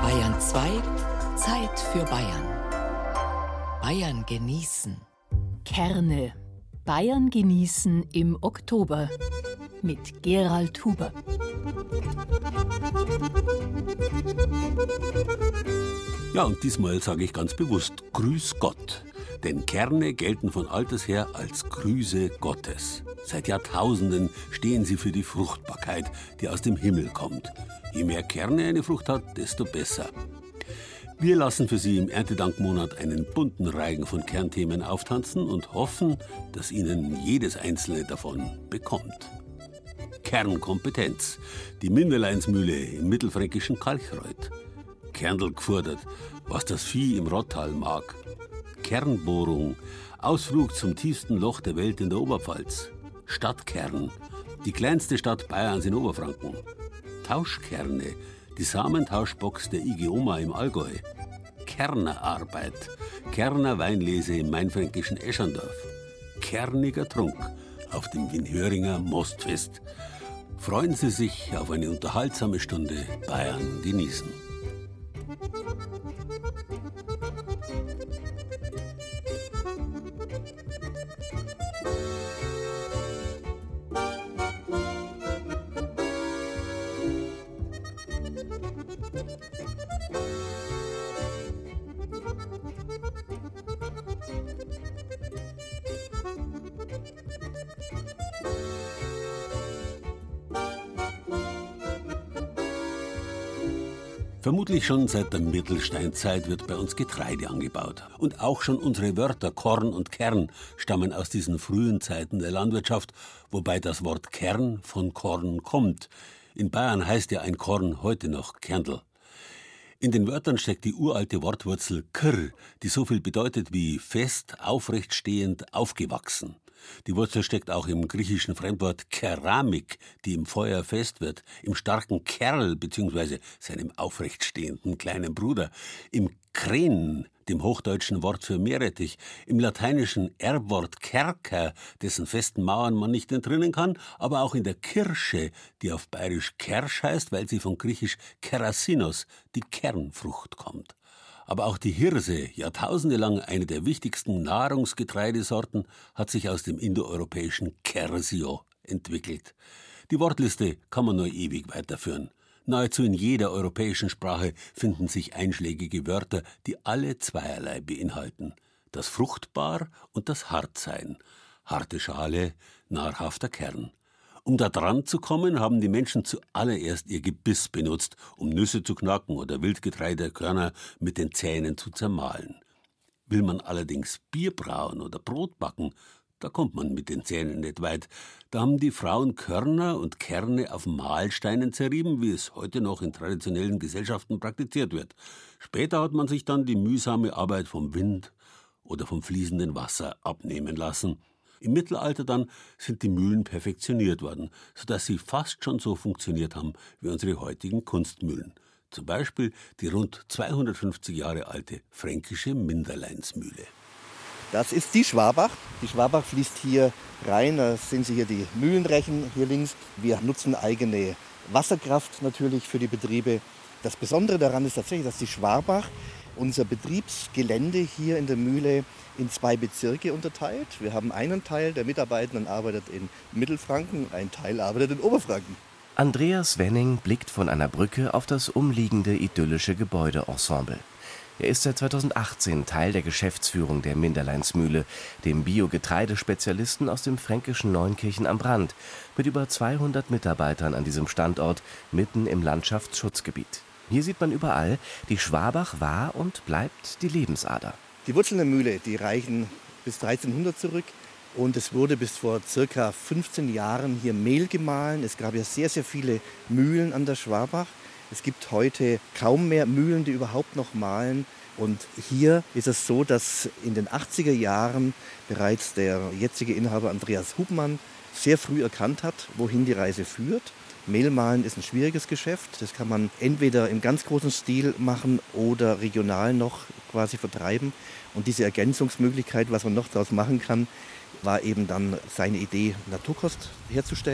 Bayern 2, Zeit für Bayern. Bayern genießen. Kerne. Bayern genießen im Oktober. Mit Gerald Huber. Ja, und diesmal sage ich ganz bewusst Grüß Gott. Denn Kerne gelten von alters her als Grüße Gottes. Seit Jahrtausenden stehen sie für die Fruchtbarkeit, die aus dem Himmel kommt. Je mehr Kerne eine Frucht hat, desto besser. Wir lassen für Sie im Erntedankmonat einen bunten Reigen von Kernthemen auftanzen und hoffen, dass Ihnen jedes einzelne davon bekommt. Kernkompetenz, die Minderleinsmühle im mittelfränkischen Kalchreuth. Kerndl gefordert, was das Vieh im Rottal mag. Kernbohrung, Ausflug zum tiefsten Loch der Welt in der Oberpfalz. Stadtkern, die kleinste Stadt Bayerns in Oberfranken. Tauschkerne, die Samentauschbox der IG Oma im Allgäu. Kernerarbeit, Kerner Weinlese im mainfränkischen Eschandorf. Kerniger Trunk auf dem Winhöringer Mostfest. Freuen Sie sich auf eine unterhaltsame Stunde Bayern genießen. Vermutlich schon seit der Mittelsteinzeit wird bei uns Getreide angebaut. Und auch schon unsere Wörter Korn und Kern stammen aus diesen frühen Zeiten der Landwirtschaft, wobei das Wort Kern von Korn kommt. In Bayern heißt ja ein Korn heute noch Kerndl. In den Wörtern steckt die uralte Wortwurzel kr, die so viel bedeutet wie fest, aufrecht stehend, aufgewachsen. Die Wurzel steckt auch im griechischen Fremdwort Keramik, die im Feuer fest wird, im starken Kerl bzw. seinem aufrechtstehenden kleinen Bruder, im Kren, dem hochdeutschen Wort für Meerrettich, im lateinischen Erbwort Kerker, dessen festen Mauern man nicht entrinnen kann, aber auch in der Kirsche, die auf bayerisch Kersch heißt, weil sie von griechisch Kerasinos, die Kernfrucht, kommt. Aber auch die Hirse, jahrtausendelang eine der wichtigsten Nahrungsgetreidesorten, hat sich aus dem indoeuropäischen Kersio entwickelt. Die Wortliste kann man nur ewig weiterführen. Nahezu in jeder europäischen Sprache finden sich einschlägige Wörter, die alle zweierlei beinhalten. Das Fruchtbar und das Hartsein. Harte Schale, nahrhafter Kern. Um da dran zu kommen, haben die Menschen zuallererst ihr Gebiss benutzt, um Nüsse zu knacken oder Wildgetreidekörner mit den Zähnen zu zermahlen. Will man allerdings Bier brauen oder Brot backen, da kommt man mit den Zähnen nicht weit. Da haben die Frauen Körner und Kerne auf Mahlsteinen zerrieben, wie es heute noch in traditionellen Gesellschaften praktiziert wird. Später hat man sich dann die mühsame Arbeit vom Wind oder vom fließenden Wasser abnehmen lassen. Im Mittelalter dann sind die Mühlen perfektioniert worden, sodass sie fast schon so funktioniert haben wie unsere heutigen Kunstmühlen. Zum Beispiel die rund 250 Jahre alte fränkische Minderleinsmühle. Das ist die Schwabach. Die Schwabach fließt hier rein. Da sehen Sie hier die Mühlenrechen hier links. Wir nutzen eigene Wasserkraft natürlich für die Betriebe. Das Besondere daran ist tatsächlich, dass die Schwabach unser Betriebsgelände hier in der Mühle in 2 Bezirke unterteilt. Wir haben einen Teil der Mitarbeitenden arbeitet in Mittelfranken, ein Teil arbeitet in Oberfranken. Andreas Wenning blickt von einer Brücke auf das umliegende idyllische Gebäudeensemble. Er ist seit 2018 Teil der Geschäftsführung der Minderleinsmühle, dem Biogetreidespezialisten aus dem fränkischen Neunkirchen am Brand, mit über 200 Mitarbeitern an diesem Standort, mitten im Landschaftsschutzgebiet. Hier sieht man überall, die Schwabach war und bleibt die Lebensader. Die Wurzeln der Mühle, die reichen bis 1300 zurück. Und es wurde bis vor circa 15 Jahren hier Mehl gemahlen. Es gab ja sehr, sehr viele Mühlen an der Schwabach. Es gibt heute kaum mehr Mühlen, die überhaupt noch mahlen. Und hier ist es so, dass in den 80er Jahren bereits der jetzige Inhaber Andreas Hubmann sehr früh erkannt hat, wohin die Reise führt. Mehlmahlen ist ein schwieriges Geschäft. Das kann man entweder im ganz großen Stil machen oder regional noch quasi vertreiben. Und diese Ergänzungsmöglichkeit, was man noch daraus machen kann, war eben dann seine Idee, Naturkost herzustellen.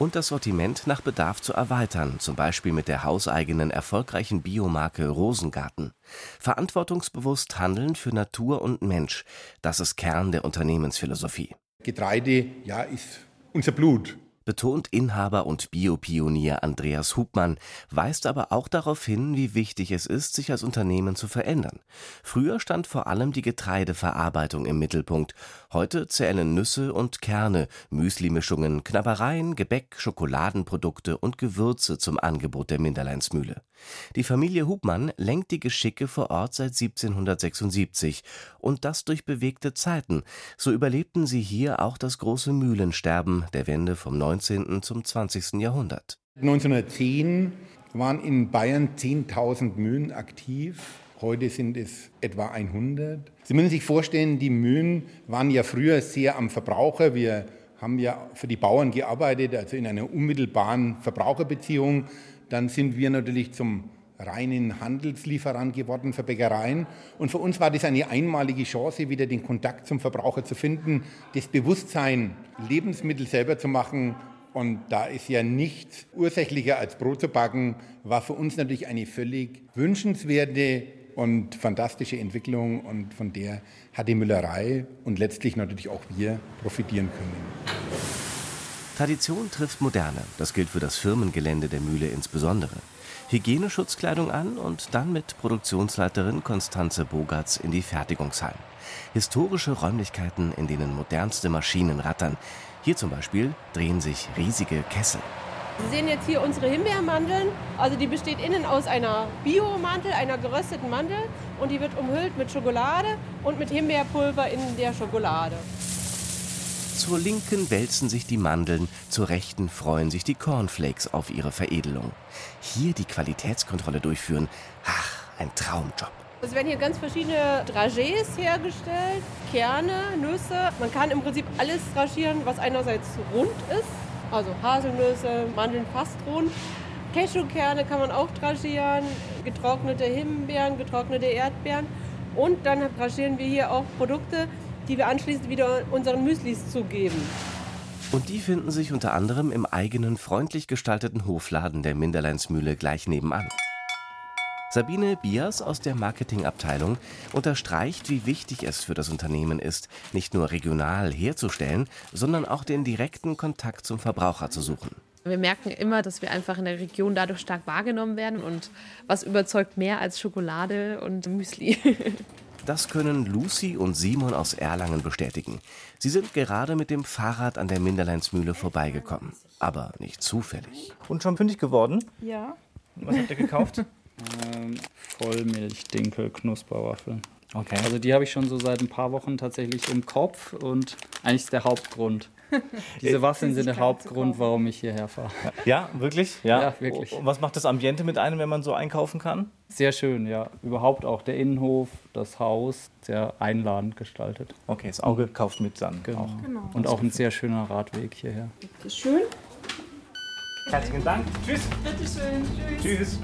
und das Sortiment nach Bedarf zu erweitern, zum Beispiel mit der hauseigenen erfolgreichen Biomarke Rosengarten. Verantwortungsbewusst handeln für Natur und Mensch, das ist Kern der Unternehmensphilosophie. Getreide, ja, ist unser Blut. Betont Inhaber und Biopionier Andreas Hubmann, weist aber auch darauf hin, wie wichtig es ist, sich als Unternehmen zu verändern. Früher stand vor allem die Getreideverarbeitung im Mittelpunkt. Heute zählen Nüsse und Kerne, Müslimischungen, Knabbereien, Gebäck, Schokoladenprodukte und Gewürze zum Angebot der Minderleinsmühle. Die Familie Hubmann lenkt die Geschicke vor Ort seit 1776 und das durch bewegte Zeiten. So überlebten sie hier auch das große Mühlensterben der Wende vom 19. zum 20. Jahrhundert. 1910 waren in Bayern 10.000 Mühlen aktiv. Heute sind es etwa 100. Sie müssen sich vorstellen, die Mühlen waren ja früher sehr am Verbraucher. Wir haben ja für die Bauern gearbeitet, also in einer unmittelbaren Verbraucherbeziehung. Dann sind wir natürlich zum reinen Handelslieferant geworden für Bäckereien. Und für uns war das eine einmalige Chance, wieder den Kontakt zum Verbraucher zu finden, das Bewusstsein, Lebensmittel selber zu machen. Und da ist ja nichts ursächlicher als Brot zu backen, war für uns natürlich eine völlig wünschenswerte und fantastische Entwicklung. Und von der hat die Müllerei und letztlich natürlich auch wir profitieren können. Tradition trifft Moderne. Das gilt für das Firmengelände der Mühle insbesondere. Hygieneschutzkleidung an und dann mit Produktionsleiterin Konstanze Bogartz in die Fertigungshallen. Historische Räumlichkeiten, in denen modernste Maschinen rattern. Hier zum Beispiel drehen sich riesige Kessel. Sie sehen jetzt hier unsere Himbeermandeln. Also die besteht innen aus einer Biomandel, einer gerösteten Mandel. Und die wird umhüllt mit Schokolade und mit Himbeerpulver in der Schokolade. Zur Linken wälzen sich die Mandeln, zur Rechten freuen sich die Cornflakes auf ihre Veredelung. Hier die Qualitätskontrolle durchführen, ach, ein Traumjob. Es werden hier ganz verschiedene Dragés hergestellt, Kerne, Nüsse. Man kann im Prinzip alles dragieren, was einerseits rund ist, also Haselnüsse, Mandeln fast rund. Cashewkerne kann man auch dragieren, getrocknete Himbeeren, getrocknete Erdbeeren. Und dann dragieren wir hier auch Produkte, die wir anschließend wieder unseren Müslis zugeben. Und die finden sich unter anderem im eigenen freundlich gestalteten Hofladen der Minderleinsmühle gleich nebenan. Sabine Bias aus der Marketingabteilung unterstreicht, wie wichtig es für das Unternehmen ist, nicht nur regional herzustellen, sondern auch den direkten Kontakt zum Verbraucher zu suchen. Wir merken immer, dass wir einfach in der Region dadurch stark wahrgenommen werden und was überzeugt mehr als Schokolade und Müsli. Das können Lucy und Simon aus Erlangen bestätigen. Sie sind gerade mit dem Fahrrad an der Minderleinsmühle vorbeigekommen. Aber nicht zufällig. Und schon fündig geworden? Ja. Was habt ihr gekauft? Vollmilch-Dinkel-Knusperwaffeln. Okay. Also die habe ich schon so seit ein paar Wochen tatsächlich im Kopf und eigentlich ist der Hauptgrund. Diese Waffeln sind der Hauptgrund, warum ich hierher fahre. Ja, wirklich? Ja, wirklich. Und was macht das Ambiente mit einem, wenn man so einkaufen kann? Sehr schön, ja. Überhaupt auch der Innenhof, das Haus, sehr einladend gestaltet. Okay, das Auge kauft mit dann. Genau. Auch. Genau. Und auch ein sehr schöner Radweg hierher. Das ist schön. Herzlichen Dank. Tschüss. Bitteschön. Tschüss.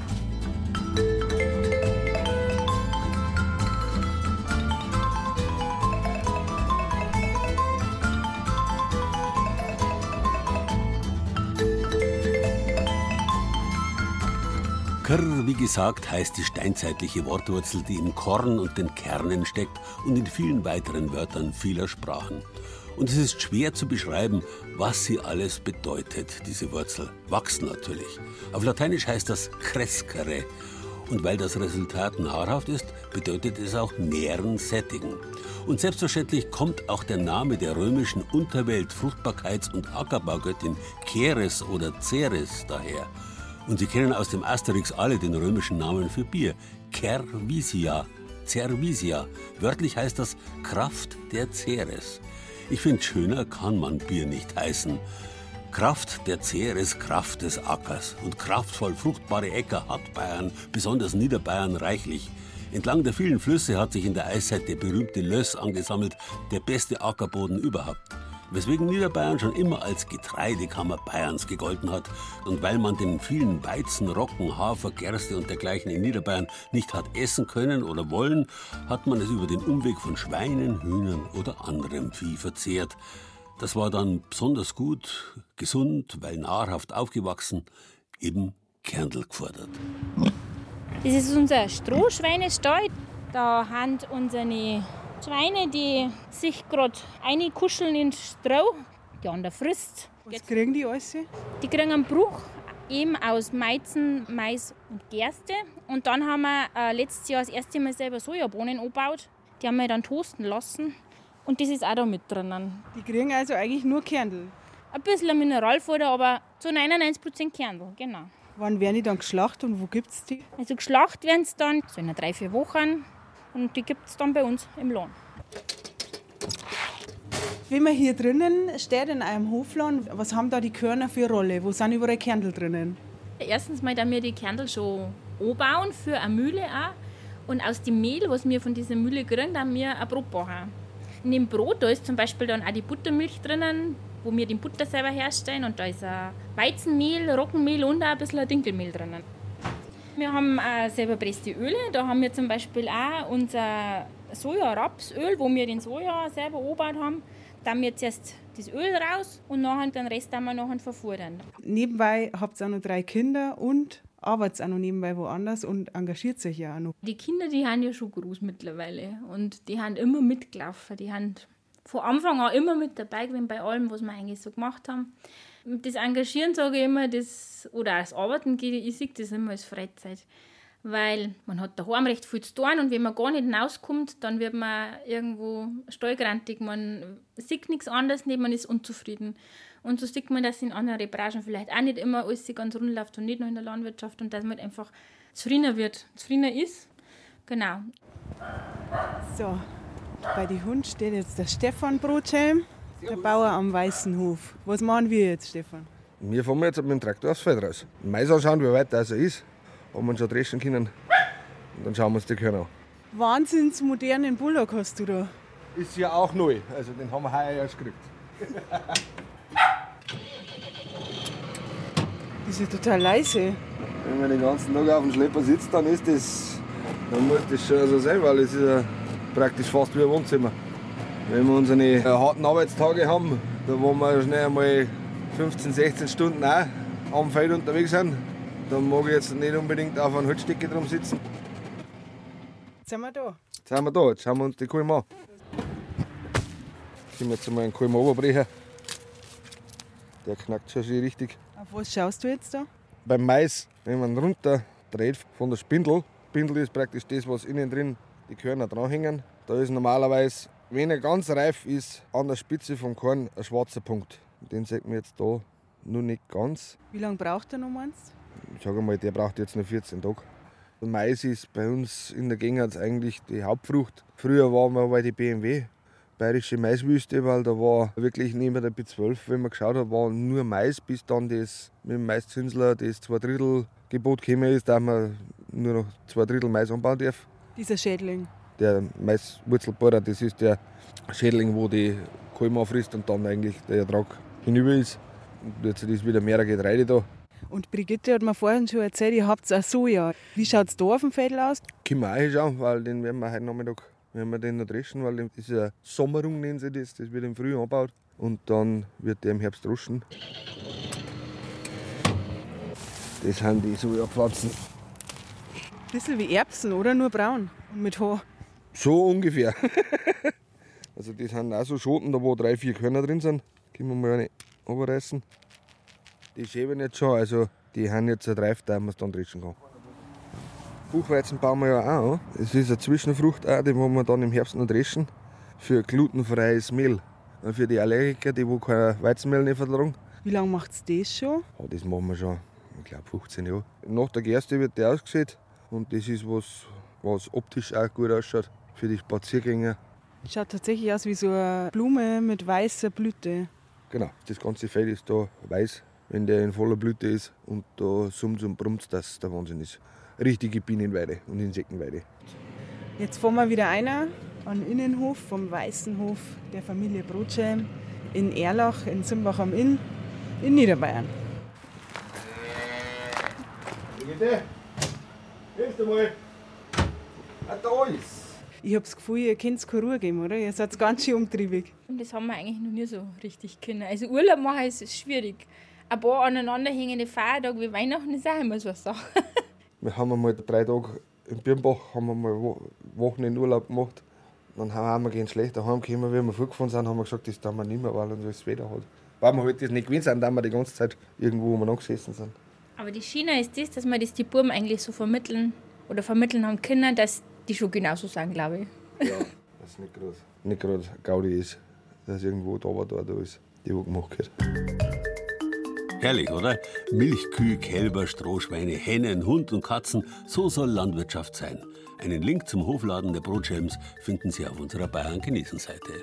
Kr, wie gesagt, heißt die steinzeitliche Wortwurzel, die im Korn und den Kernen steckt und in vielen weiteren Wörtern vieler Sprachen. Und es ist schwer zu beschreiben, was sie alles bedeutet, diese Wurzel. Wachsen natürlich. Auf Lateinisch heißt das crescere. Und weil das Resultat nahrhaft ist, bedeutet es auch nähren, sättigen. Und selbstverständlich kommt auch der Name der römischen Unterwelt, Fruchtbarkeits- und Ackerbaugöttin Ceres oder Ceres daher. Und Sie kennen aus dem Asterix alle den römischen Namen für Bier. Cervisia, Cervisia. Wörtlich heißt das Kraft der Ceres. Ich finde, schöner kann man Bier nicht heißen. Kraft der Ceres, Kraft des Ackers. Und kraftvoll fruchtbare Äcker hat Bayern, besonders Niederbayern, reichlich. Entlang der vielen Flüsse hat sich in der Eiszeit der berühmte Löss angesammelt, der beste Ackerboden überhaupt. Weswegen Niederbayern schon immer als Getreidekammer Bayerns gegolten hat. Und weil man den vielen Weizen, Roggen, Hafer, Gerste und dergleichen in Niederbayern nicht hat essen können oder wollen, hat man es über den Umweg von Schweinen, Hühnern oder anderem Vieh verzehrt. Das war dann besonders gut, gesund, weil nahrhaft aufgewachsen, eben Kernl gefordert. Das ist unser Strohschweinestall. Da haben unsere Schweine, die sich gerade einkuscheln ins Stroh. Die andere frisst. Was kriegen die alles? Die kriegen einen Bruch, eben aus Weizen, Mais und Gerste. Und dann haben wir letztes Jahr das erste Mal selber Sojabohnen angebaut. Die haben wir dann toasten lassen. Und das ist auch da mit drinnen. Die kriegen also eigentlich nur Kernl? Ein bisschen Mineralfutter, aber zu 99% Kernl, genau. Wann werden die dann geschlachtet und wo gibt es die? Also geschlachtet werden sie dann so in 3-4 Wochen. Und die gibt es dann bei uns im Lohn. Wenn man hier drinnen steht in einem Hofladen, was haben da die Körner für eine Rolle? Wo sind überall Kernl drinnen? Erstens mal, da wir die Kernl schon anbauen für eine Mühle auch. Und aus dem Mehl, was wir von dieser Mühle kriegen, dann wir ein Brot backen. In dem Brot, da ist zum Beispiel dann auch die Buttermilch drinnen, wo wir den Butter selber herstellen. Und da ist ein Weizenmehl, Roggenmehl und auch ein bisschen ein Dinkelmehl drinnen. Wir haben auch selber presste Öle. Da haben wir zum Beispiel auch unser Soja-Rapsöl, wo wir den Soja selber angebaut haben. Da haben wir zuerst das Öl raus und nachher den Rest haben wir nachher verfuhren. Nebenbei habt ihr auch noch 3 Kinder und arbeitet auch noch nebenbei woanders und engagiert sich ja auch noch. Die Kinder, die haben ja schon groß mittlerweile und die haben immer mitgelaufen. Die haben von Anfang an immer mit dabei gewesen bei allem, was wir eigentlich so gemacht haben. Das Engagieren, sage ich immer, oder auch das Arbeiten, ich sehe das immer als Freizeit. Weil man hat daheim recht viel zu tun und wenn man gar nicht hinauskommt, dann wird man irgendwo stallgrantig. Man sieht nichts anderes, man ist unzufrieden. Und so sieht man, dass in anderen Branchen vielleicht auch nicht immer alles ganz rund läuft und nicht nur in der Landwirtschaft und dass man einfach zufriedener wird, zufriedener ist. Genau. So, bei den Hunden steht jetzt der Stefan Brothelm, der Bauer am Weißen Hof. Was machen wir jetzt, Stefan? Wir fahren jetzt mit dem Traktor aufs Feld raus. Mais anschauen, wie weit das ist. Ob wir schon dreschen können. Und dann schauen wir uns die Körner an. Wahnsinns modernen Bullock hast du da. Ist ja auch neu. Also den haben wir heuer erst gekriegt. Die ist ja total leise. Wenn man den ganzen Tag auf dem Schlepper sitzt, dann muss das schon so sein, weil es ist ja praktisch fast wie ein Wohnzimmer. Wenn wir unsere harten Arbeitstage haben, da wo wir schnell einmal 15, 16 Stunden auch am Feld unterwegs sind, dann mag ich jetzt nicht unbedingt auf einer Holzstecke drum sitzen. Jetzt sind wir da. Jetzt schauen wir uns die Kulm an. Können wir jetzt mal einen Kulm runterbrechen. Der knackt schon schön richtig. Auf was schaust du jetzt da? Beim Mais, wenn man runter dreht von der Spindel. Spindel ist praktisch das, was innen drin die Körner dranhängen. Da ist normalerweise, wenn er ganz reif ist, an der Spitze vom Korn ein schwarzer Punkt. Den sieht man jetzt da noch nicht ganz. Wie lange braucht er noch, meinst du? Ich sage mal, der braucht jetzt noch 14 Tage. Der Mais ist bei uns in der Gegend eigentlich die Hauptfrucht. Früher waren wir bei die BMW, Bayerische Maiswüste, weil da war wirklich neben der B12, wenn man geschaut hat, war nur Mais, bis dann das mit dem Maiszünsler das 2/3 gekommen ist, dass man nur noch 2/3 Mais anbauen darf. Dieser Schädling? Der Maiswurzelbohrer, das ist der Schädling, wo die Kolben auffrisst und dann eigentlich der Ertrag hinüber ist. Und jetzt ist wieder mehr Getreide da. Und Brigitte hat mir vorhin schon erzählt, ihr habt auch Soja. Wie schaut es da auf dem Feld aus? Können wir auch hinschauen, weil den werden wir heute Nachmittag den noch dreschen, weil das ist eine Sommerung, nennen sie das. Das wird im Frühjahr angebaut und dann wird der im Herbst droschen. Das sind die Sojapflanzen. Bisschen wie Erbsen, oder? Nur braun und mit Haar. So ungefähr. Also das sind auch so Schoten, da wo 3-4 Körner drin sind. Können wir mal eine runterreißen. Die schäben jetzt schon, also die haben jetzt reif, dass man es dann dreschen kann. Buchweizen bauen wir ja auch an. Es ist eine Zwischenfrucht, auch, die wollen wir dann im Herbst noch dreschen. Für glutenfreies Mehl. Und für die Allergiker, die kein Weizenmehl nicht vertragen. Wie lange macht es das schon? Ja, das machen wir schon, ich glaube 15 Jahre. Nach der Gerste wird der ausgesät. Und das ist was optisch auch gut ausschaut für die Spaziergänger. Schaut tatsächlich aus wie so eine Blume mit weißer Blüte. Genau, das ganze Feld ist da weiß, wenn der in voller Blüte ist. Und da summt und brummt, dass der Wahnsinn ist. Richtige Bienenweide und Insektenweide. Jetzt fahren wir wieder einer an den Innenhof vom Weißen Hof der Familie Brothelm in Erlach, in Simbach am Inn, in Niederbayern. Bitte, hilfst du mal? Da ist. Ich habe das Gefühl, ihr könnt keine Ruhe geben, oder? Ihr seid ganz schön umtriebig. Das haben wir eigentlich noch nie so richtig können. Also Urlaub machen ist schwierig. Ein paar aneinanderhängende Feiertage wie Weihnachten ist auch immer so eine Sache. Wir haben einmal 3 Tage in Birnbach haben wir mal Wochenendurlaub gemacht. Dann haben wir gehen schlecht daheim gekommen, wie wir vorgefahren sind, haben wir gesagt, das tun wir nicht mehr, weil uns das Wetter hat. Weil wir halt das nicht gewöhnt sind, dass wir die ganze Zeit irgendwo angesessen sind. Aber die Schiene ist das, dass wir das die Buben eigentlich so vermitteln haben können, dass die schon genauso sind, glaube ich. Ja, dass es nicht gerade Gaudi ist, dass irgendwo da ist, die wo gemacht wird. Herrlich, oder? Milchkühe, Kälber, Strohschweine, Hennen, Hund und Katzen, so soll Landwirtschaft sein. Einen Link zum Hofladen der Brotschelms finden Sie auf unserer Bayern-Genießen-Seite.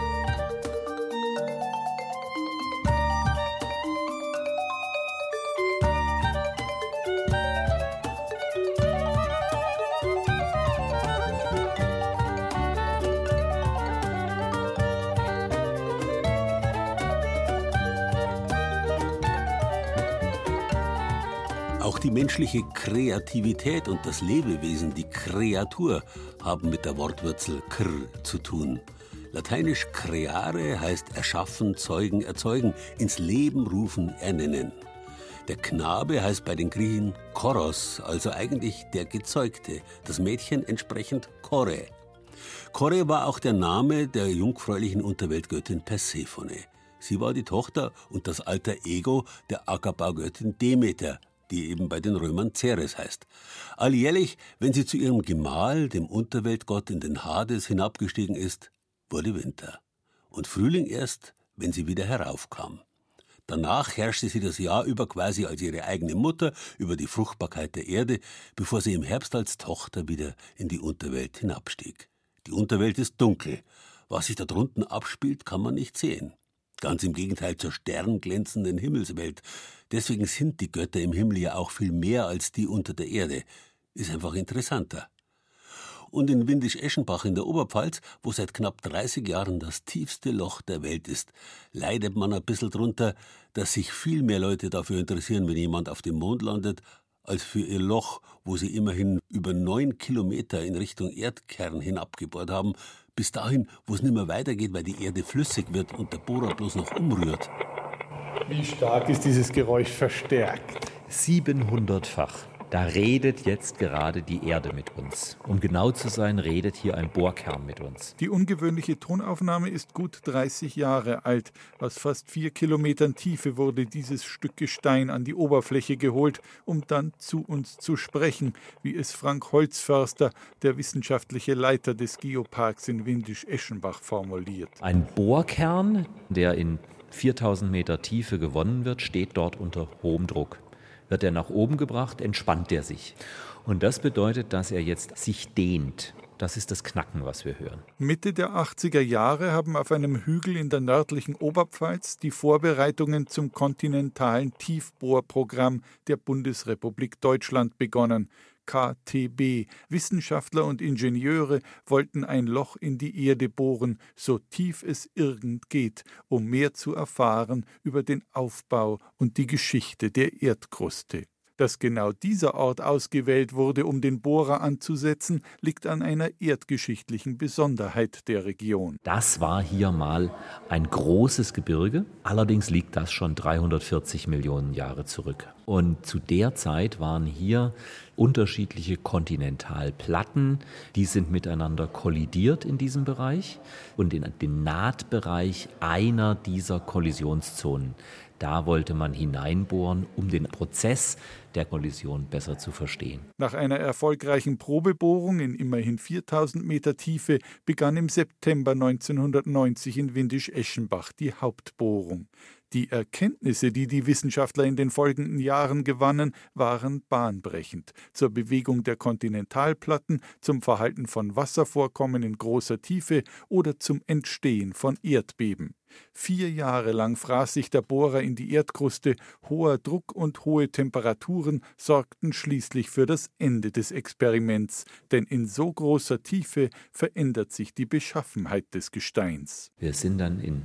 Auch die menschliche Kreativität und das Lebewesen, die Kreatur, haben mit der Wortwurzel kr zu tun. Lateinisch creare heißt erschaffen, zeugen, erzeugen, ins Leben rufen, ernennen. Der Knabe heißt bei den Griechen Choros, also eigentlich der Gezeugte, das Mädchen entsprechend Chore. Chore war auch der Name der jungfräulichen Unterweltgöttin Persephone. Sie war die Tochter und das alter Ego der Ackerbaugöttin Demeter, die eben bei den Römern Ceres heißt. Alljährlich, wenn sie zu ihrem Gemahl, dem Unterweltgott in den Hades, hinabgestiegen ist, wurde Winter. Und Frühling erst, wenn sie wieder heraufkam. Danach herrschte sie das Jahr über quasi als ihre eigene Mutter über die Fruchtbarkeit der Erde, bevor sie im Herbst als Tochter wieder in die Unterwelt hinabstieg. Die Unterwelt ist dunkel. Was sich da drunten abspielt, kann man nicht sehen. Ganz im Gegenteil zur sternglänzenden Himmelswelt. Deswegen sind die Götter im Himmel ja auch viel mehr als die unter der Erde. Ist einfach interessanter. Und in Windisch-Eschenbach in der Oberpfalz, wo seit knapp 30 Jahren das tiefste Loch der Welt ist, leidet man ein bisschen drunter, dass sich viel mehr Leute dafür interessieren, wenn jemand auf dem Mond landet, als für ihr Loch, wo sie immerhin über 9 Kilometer in Richtung Erdkern hinabgebohrt haben, bis dahin, wo es nicht mehr weitergeht, weil die Erde flüssig wird und der Bohrer bloß noch umrührt. Wie stark ist dieses Geräusch verstärkt? 700-fach. Da redet jetzt gerade die Erde mit uns. Um genau zu sein, redet hier ein Bohrkern mit uns. Die ungewöhnliche Tonaufnahme ist gut 30 Jahre alt. Aus fast 4 Kilometern Tiefe wurde dieses Stück Gestein an die Oberfläche geholt, um dann zu uns zu sprechen, wie es Frank Holzförster, der wissenschaftliche Leiter des Geoparks in Windisch-Eschenbach, formuliert. Ein Bohrkern, der in 4000 Meter Tiefe gewonnen wird, steht dort unter hohem Druck. Wird er nach oben gebracht, entspannt er sich. Und das bedeutet, dass er jetzt sich dehnt. Das ist das Knacken, was wir hören. Mitte der 80er Jahre haben auf einem Hügel in der nördlichen Oberpfalz die Vorbereitungen zum kontinentalen Tiefbohrprogramm der Bundesrepublik Deutschland begonnen. KTB. Wissenschaftler und Ingenieure wollten ein Loch in die Erde bohren, so tief es irgend geht, um mehr zu erfahren über den Aufbau und die Geschichte der Erdkruste. Dass genau dieser Ort ausgewählt wurde, um den Bohrer anzusetzen, liegt an einer erdgeschichtlichen Besonderheit der Region. Das war hier mal ein großes Gebirge, allerdings liegt das schon 340 Millionen Jahre zurück. Und zu der Zeit waren hier unterschiedliche Kontinentalplatten, die sind miteinander kollidiert in diesem Bereich und in den Nahtbereich einer dieser Kollisionszonen. Da wollte man hineinbohren, um den Prozess der Kollision besser zu verstehen. Nach einer erfolgreichen Probebohrung in immerhin 4000 Meter Tiefe begann im September 1990 in Windisch-Eschenbach die Hauptbohrung. Die Erkenntnisse, die die Wissenschaftler in den folgenden Jahren gewannen, waren bahnbrechend. Zur Bewegung der Kontinentalplatten, zum Verhalten von Wasservorkommen in großer Tiefe oder zum Entstehen von Erdbeben. 4 Jahre lang fraß sich der Bohrer in die Erdkruste, hoher Druck und hohe Temperaturen sorgten schließlich für das Ende des Experiments, denn in so großer Tiefe verändert sich die Beschaffenheit des Gesteins. Wir sind dann in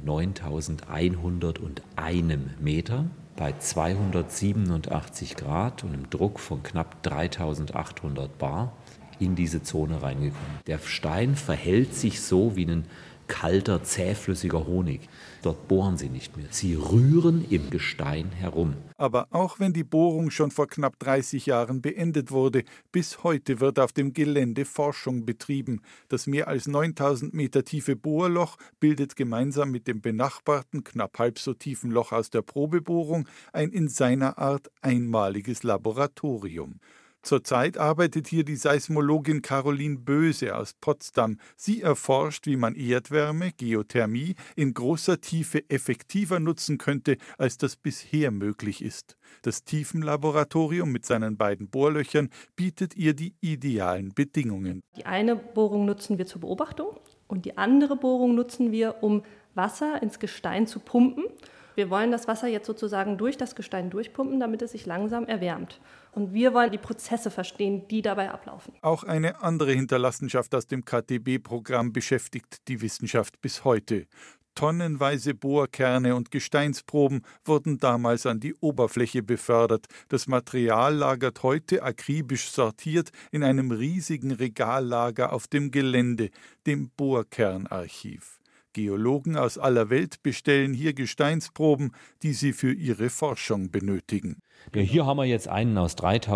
9101 Meter bei 287 Grad und einem Druck von knapp 3800 Bar. in diese Zone reingekommen. Der Stein verhält sich so wie ein kalter, zähflüssiger Honig. Dort bohren sie nicht mehr. Sie rühren im Gestein herum. Aber auch wenn die Bohrung schon vor knapp 30 Jahren beendet wurde, bis heute wird auf dem Gelände Forschung betrieben. Das mehr als 9000 Meter tiefe Bohrloch bildet gemeinsam mit dem benachbarten, knapp halb so tiefen Loch aus der Probebohrung ein in seiner Art einmaliges Laboratorium. Zurzeit arbeitet hier die Seismologin Caroline Böse aus Potsdam. Sie erforscht, wie man Erdwärme, Geothermie, in großer Tiefe effektiver nutzen könnte, als das bisher möglich ist. Das Tiefenlaboratorium mit seinen beiden Bohrlöchern bietet ihr die idealen Bedingungen. Die eine Bohrung nutzen wir zur Beobachtung und die andere Bohrung nutzen wir, um Wasser ins Gestein zu pumpen. Wir wollen das Wasser jetzt sozusagen durch das Gestein durchpumpen, damit es sich langsam erwärmt. Und wir wollen die Prozesse verstehen, die dabei ablaufen. Auch eine andere Hinterlassenschaft aus dem KTB-Programm beschäftigt die Wissenschaft bis heute. Tonnenweise Bohrkerne und Gesteinsproben wurden damals an die Oberfläche befördert. Das Material lagert heute akribisch sortiert in einem riesigen Regallager auf dem Gelände, dem Bohrkernarchiv. Geologen aus aller Welt bestellen hier Gesteinsproben, die sie für ihre Forschung benötigen. Ja, hier haben wir jetzt einen aus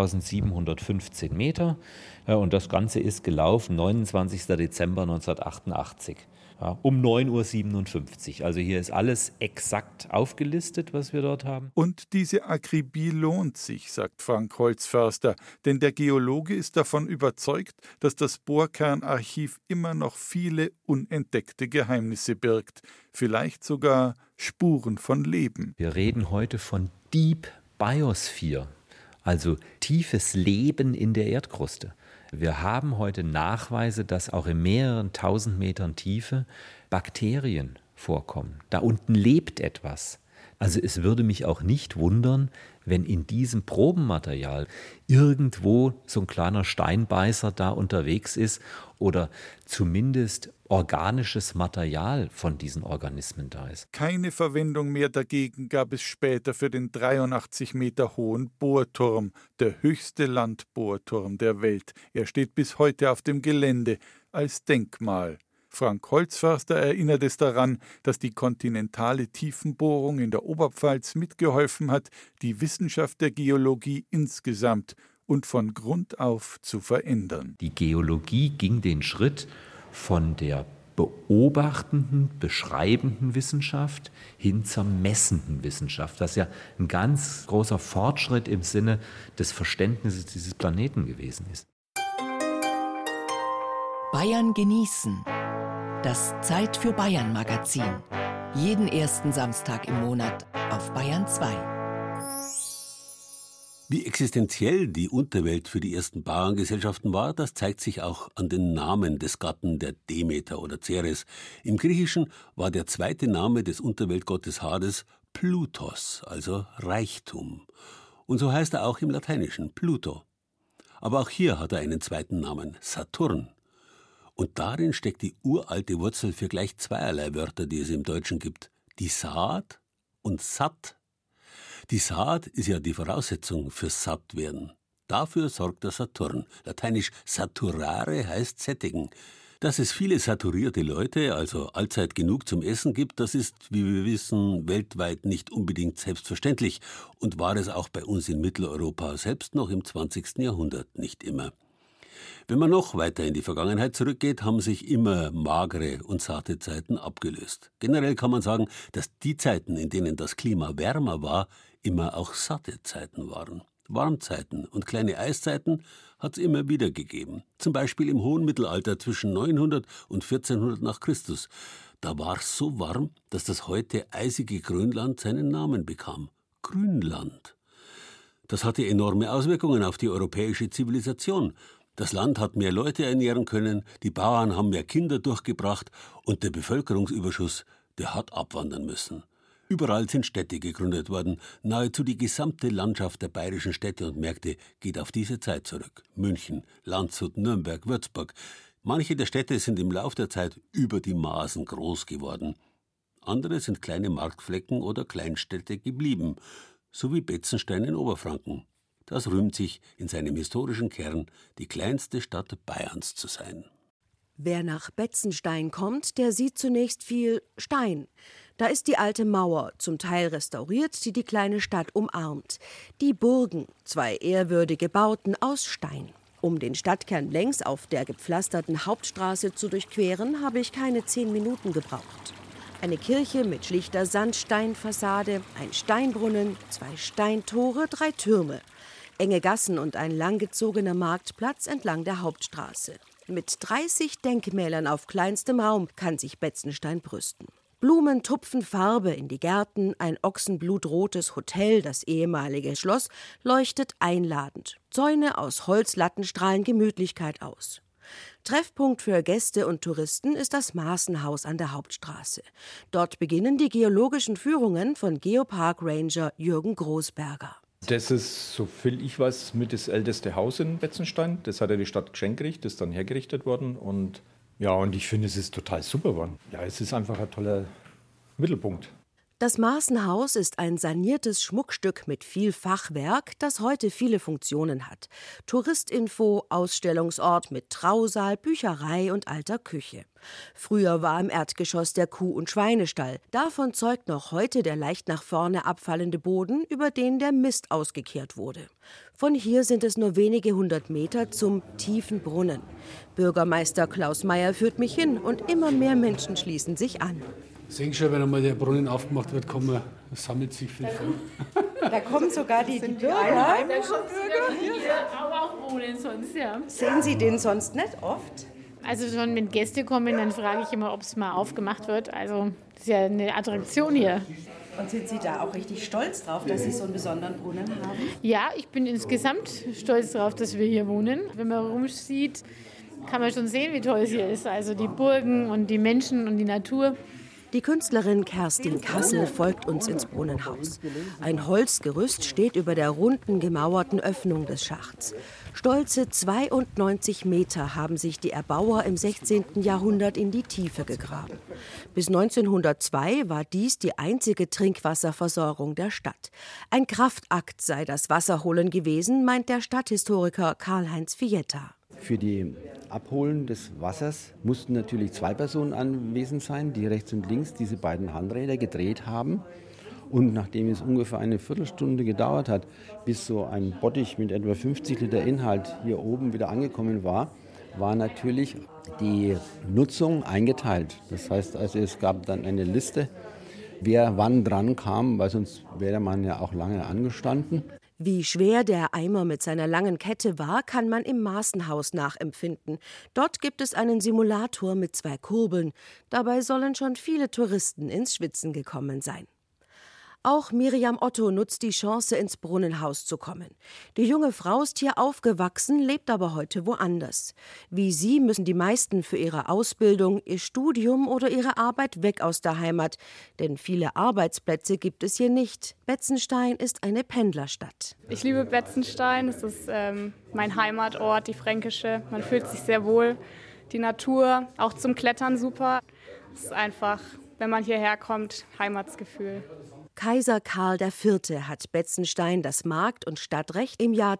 3715 Meter und das Ganze ist gelaufen 29. Dezember 1988. Ja, um 9:57 Uhr. Also hier ist alles exakt aufgelistet, was wir dort haben. Und diese Akribie lohnt sich, sagt Frank Holzförster, denn der Geologe ist davon überzeugt, dass das Bohrkernarchiv immer noch viele unentdeckte Geheimnisse birgt, vielleicht sogar Spuren von Leben. Wir reden heute von Deep Biosphere, also tiefes Leben in der Erdkruste. Wir haben heute Nachweise, dass auch in mehreren tausend Metern Tiefe Bakterien vorkommen. Da unten lebt etwas. Also es würde mich auch nicht wundern, wenn in diesem Probenmaterial irgendwo so ein kleiner Steinbeißer da unterwegs ist oder zumindest organisches Material von diesen Organismen da ist. Keine Verwendung mehr dagegen gab es später für den 83 Meter hohen Bohrturm, der höchste Landbohrturm der Welt. Er steht bis heute auf dem Gelände als Denkmal. Frank Holzförster erinnert es daran, dass die kontinentale Tiefenbohrung in der Oberpfalz mitgeholfen hat, die Wissenschaft der Geologie insgesamt und von Grund auf zu verändern. Die Geologie ging den Schritt von der beobachtenden, beschreibenden Wissenschaft hin zur messenden Wissenschaft, was ja ein ganz großer Fortschritt im Sinne des Verständnisses dieses Planeten gewesen ist. Bayern genießen. Das Zeit für Bayern Magazin. Jeden ersten Samstag im Monat auf Bayern 2. Wie existenziell die Unterwelt für die ersten Bauerngesellschaften war, das zeigt sich auch an den Namen des Gatten der Demeter oder Ceres. Im Griechischen war der zweite Name des Unterweltgottes Hades Plutos, also Reichtum. Und so heißt er auch im Lateinischen Pluto. Aber auch hier hat er einen zweiten Namen, Saturn. Und darin steckt die uralte Wurzel für gleich zweierlei Wörter, die es im Deutschen gibt. Die Saat und Satt. Die Saat ist ja die Voraussetzung für Sattwerden. Dafür sorgt der Saturn. Lateinisch saturare heißt sättigen. Dass es viele saturierte Leute, also allzeit genug zum Essen gibt, das ist, wie wir wissen, weltweit nicht unbedingt selbstverständlich und war es auch bei uns in Mitteleuropa selbst noch im 20. Jahrhundert nicht immer. Wenn man noch weiter in die Vergangenheit zurückgeht, haben sich immer magere und satte Zeiten abgelöst. Generell kann man sagen, dass die Zeiten, in denen das Klima wärmer war, immer auch satte Zeiten waren. Warmzeiten und kleine Eiszeiten hat es immer wieder gegeben. Zum Beispiel im hohen Mittelalter zwischen 900 und 1400 nach Christus. Da war es so warm, dass das heute eisige Grönland seinen Namen bekam. Grünland. Das hatte enorme Auswirkungen auf die europäische Zivilisation. Das Land hat mehr Leute ernähren können, die Bauern haben mehr Kinder durchgebracht und der Bevölkerungsüberschuss, der hat abwandern müssen. Überall sind Städte gegründet worden. Nahezu die gesamte Landschaft der bayerischen Städte und Märkte geht auf diese Zeit zurück. München, Landshut, Nürnberg, Würzburg. Manche der Städte sind im Lauf der Zeit über die Maßen groß geworden. Andere sind kleine Marktflecken oder Kleinstädte geblieben, so wie Betzenstein in Oberfranken. Das rühmt sich in seinem historischen Kern, die kleinste Stadt Bayerns zu sein. Wer nach Betzenstein kommt, der sieht zunächst viel Stein. Da ist die alte Mauer, zum Teil restauriert, die die kleine Stadt umarmt. Die Burgen, 2 ehrwürdige Bauten aus Stein. Um den Stadtkern längs auf der gepflasterten Hauptstraße zu durchqueren, habe ich keine 10 Minuten gebraucht. Eine Kirche mit schlichter Sandsteinfassade, ein Steinbrunnen, 2 Steintore, 3 Türme. Enge Gassen und ein langgezogener Marktplatz entlang der Hauptstraße. Mit 30 Denkmälern auf kleinstem Raum kann sich Betzenstein brüsten. Blumen tupfen Farbe in die Gärten, ein ochsenblutrotes Hotel, das ehemalige Schloss, leuchtet einladend. Zäune aus Holzlatten strahlen Gemütlichkeit aus. Treffpunkt für Gäste und Touristen ist das Maßenhaus an der Hauptstraße. Dort beginnen die geologischen Führungen von Geopark-Ranger Jürgen Großberger. Das ist, soviel ich weiß, mit das älteste Haus in Betzenstein. Das hat ja die Stadt geschenkt gekriegt, das ist dann hergerichtet worden. Und ich finde, es ist total super geworden. Ja, es ist einfach ein toller Mittelpunkt. Das Maßenhaus ist ein saniertes Schmuckstück mit viel Fachwerk, das heute viele Funktionen hat. Touristinfo, Ausstellungsort mit Trausaal, Bücherei und alter Küche. Früher war im Erdgeschoss der Kuh- und Schweinestall. Davon zeugt noch heute der leicht nach vorne abfallende Boden, über den der Mist ausgekehrt wurde. Von hier sind es nur wenige 100 Meter zum tiefen Brunnen. Bürgermeister Klaus Mayer führt mich hin und immer mehr Menschen schließen sich an. Sehen schon, wenn einmal der Brunnen aufgemacht wird, sammelt sich viel voll. Da kommen sogar die Bürger. Aber auch wohnen sonst, ja. Sehen Sie den sonst nicht oft? Also schon, wenn Gäste kommen, dann frage ich immer, ob es mal aufgemacht wird. Also das ist ja eine Attraktion hier. Und sind Sie da auch richtig stolz drauf, dass Sie so einen besonderen Brunnen haben? Ja, ich bin insgesamt stolz drauf, dass wir hier wohnen. Wenn man rumsieht, kann man schon sehen, wie toll es hier ist. Also die Burgen und die Menschen und die Natur. Die Künstlerin Kerstin Kassel folgt uns ins Brunnenhaus. Ein Holzgerüst steht über der runden, gemauerten Öffnung des Schachts. Stolze 92 Meter haben sich die Erbauer im 16. Jahrhundert in die Tiefe gegraben. Bis 1902 war dies die einzige Trinkwasserversorgung der Stadt. Ein Kraftakt sei das Wasserholen gewesen, meint der Stadthistoriker Karl-Heinz Fietta. Für die Abholen des Wassers mussten natürlich 2 Personen anwesend sein, die rechts und links diese beiden Handräder gedreht haben. Und nachdem es ungefähr eine Viertelstunde gedauert hat, bis so ein Bottich mit etwa 50 Liter Inhalt hier oben wieder angekommen war, war natürlich die Nutzung eingeteilt. Das heißt, also es gab dann eine Liste, wer wann dran kam, weil sonst wäre man ja auch lange angestanden. Wie schwer der Eimer mit seiner langen Kette war, kann man im Maßenhaus nachempfinden. Dort gibt es einen Simulator mit 2 Kurbeln. Dabei sollen schon viele Touristen ins Schwitzen gekommen sein. Auch Miriam Otto nutzt die Chance, ins Brunnenhaus zu kommen. Die junge Frau ist hier aufgewachsen, lebt aber heute woanders. Wie sie müssen die meisten für ihre Ausbildung, ihr Studium oder ihre Arbeit weg aus der Heimat. Denn viele Arbeitsplätze gibt es hier nicht. Betzenstein ist eine Pendlerstadt. Ich liebe Betzenstein, es ist mein Heimatort, die fränkische. Man fühlt sich sehr wohl. Die Natur, auch zum Klettern super. Es ist einfach, wenn man hierher kommt, Heimatsgefühl. Kaiser Karl IV. Hat Betzenstein das Markt- und Stadtrecht im Jahr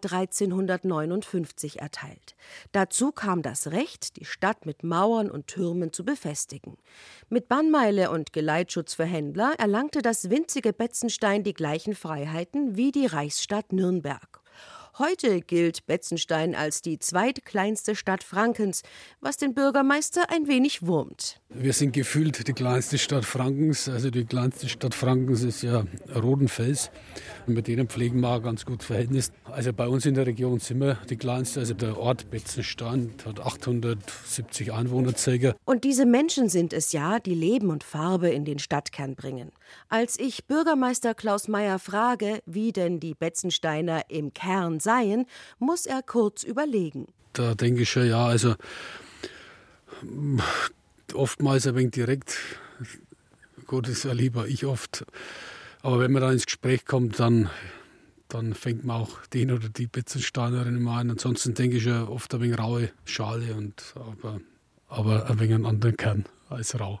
1359 erteilt. Dazu kam das Recht, die Stadt mit Mauern und Türmen zu befestigen. Mit Bannmeile und Geleitschutz für Händler erlangte das winzige Betzenstein die gleichen Freiheiten wie die Reichsstadt Nürnberg. Heute gilt Betzenstein als die zweitkleinste Stadt Frankens, was den Bürgermeister ein wenig wurmt. Wir sind gefühlt die kleinste Stadt Frankens. Also die kleinste Stadt Frankens ist ja Rodenfels. Und mit denen pflegen wir auch ganz gut Verhältnis. Also bei uns in der Region sind wir die kleinste. Also der Ort Betzenstein hat 870 Einwohner circa. Und diese Menschen sind es ja, die Leben und Farbe in den Stadtkern bringen. Als ich Bürgermeister Klaus Mayer frage, wie denn die Betzensteiner im Kern seien, muss er kurz überlegen. Da denke ich schon, ja, also oftmals ein wenig direkt. Gut, das erlebe ich oft. Aber wenn man dann ins Gespräch kommt, dann fängt man auch den oder die Betzensteinerin mal an. Ansonsten denke ich ja oft ein wenig raue Schale, aber ein wenig einen anderen Kern als rau.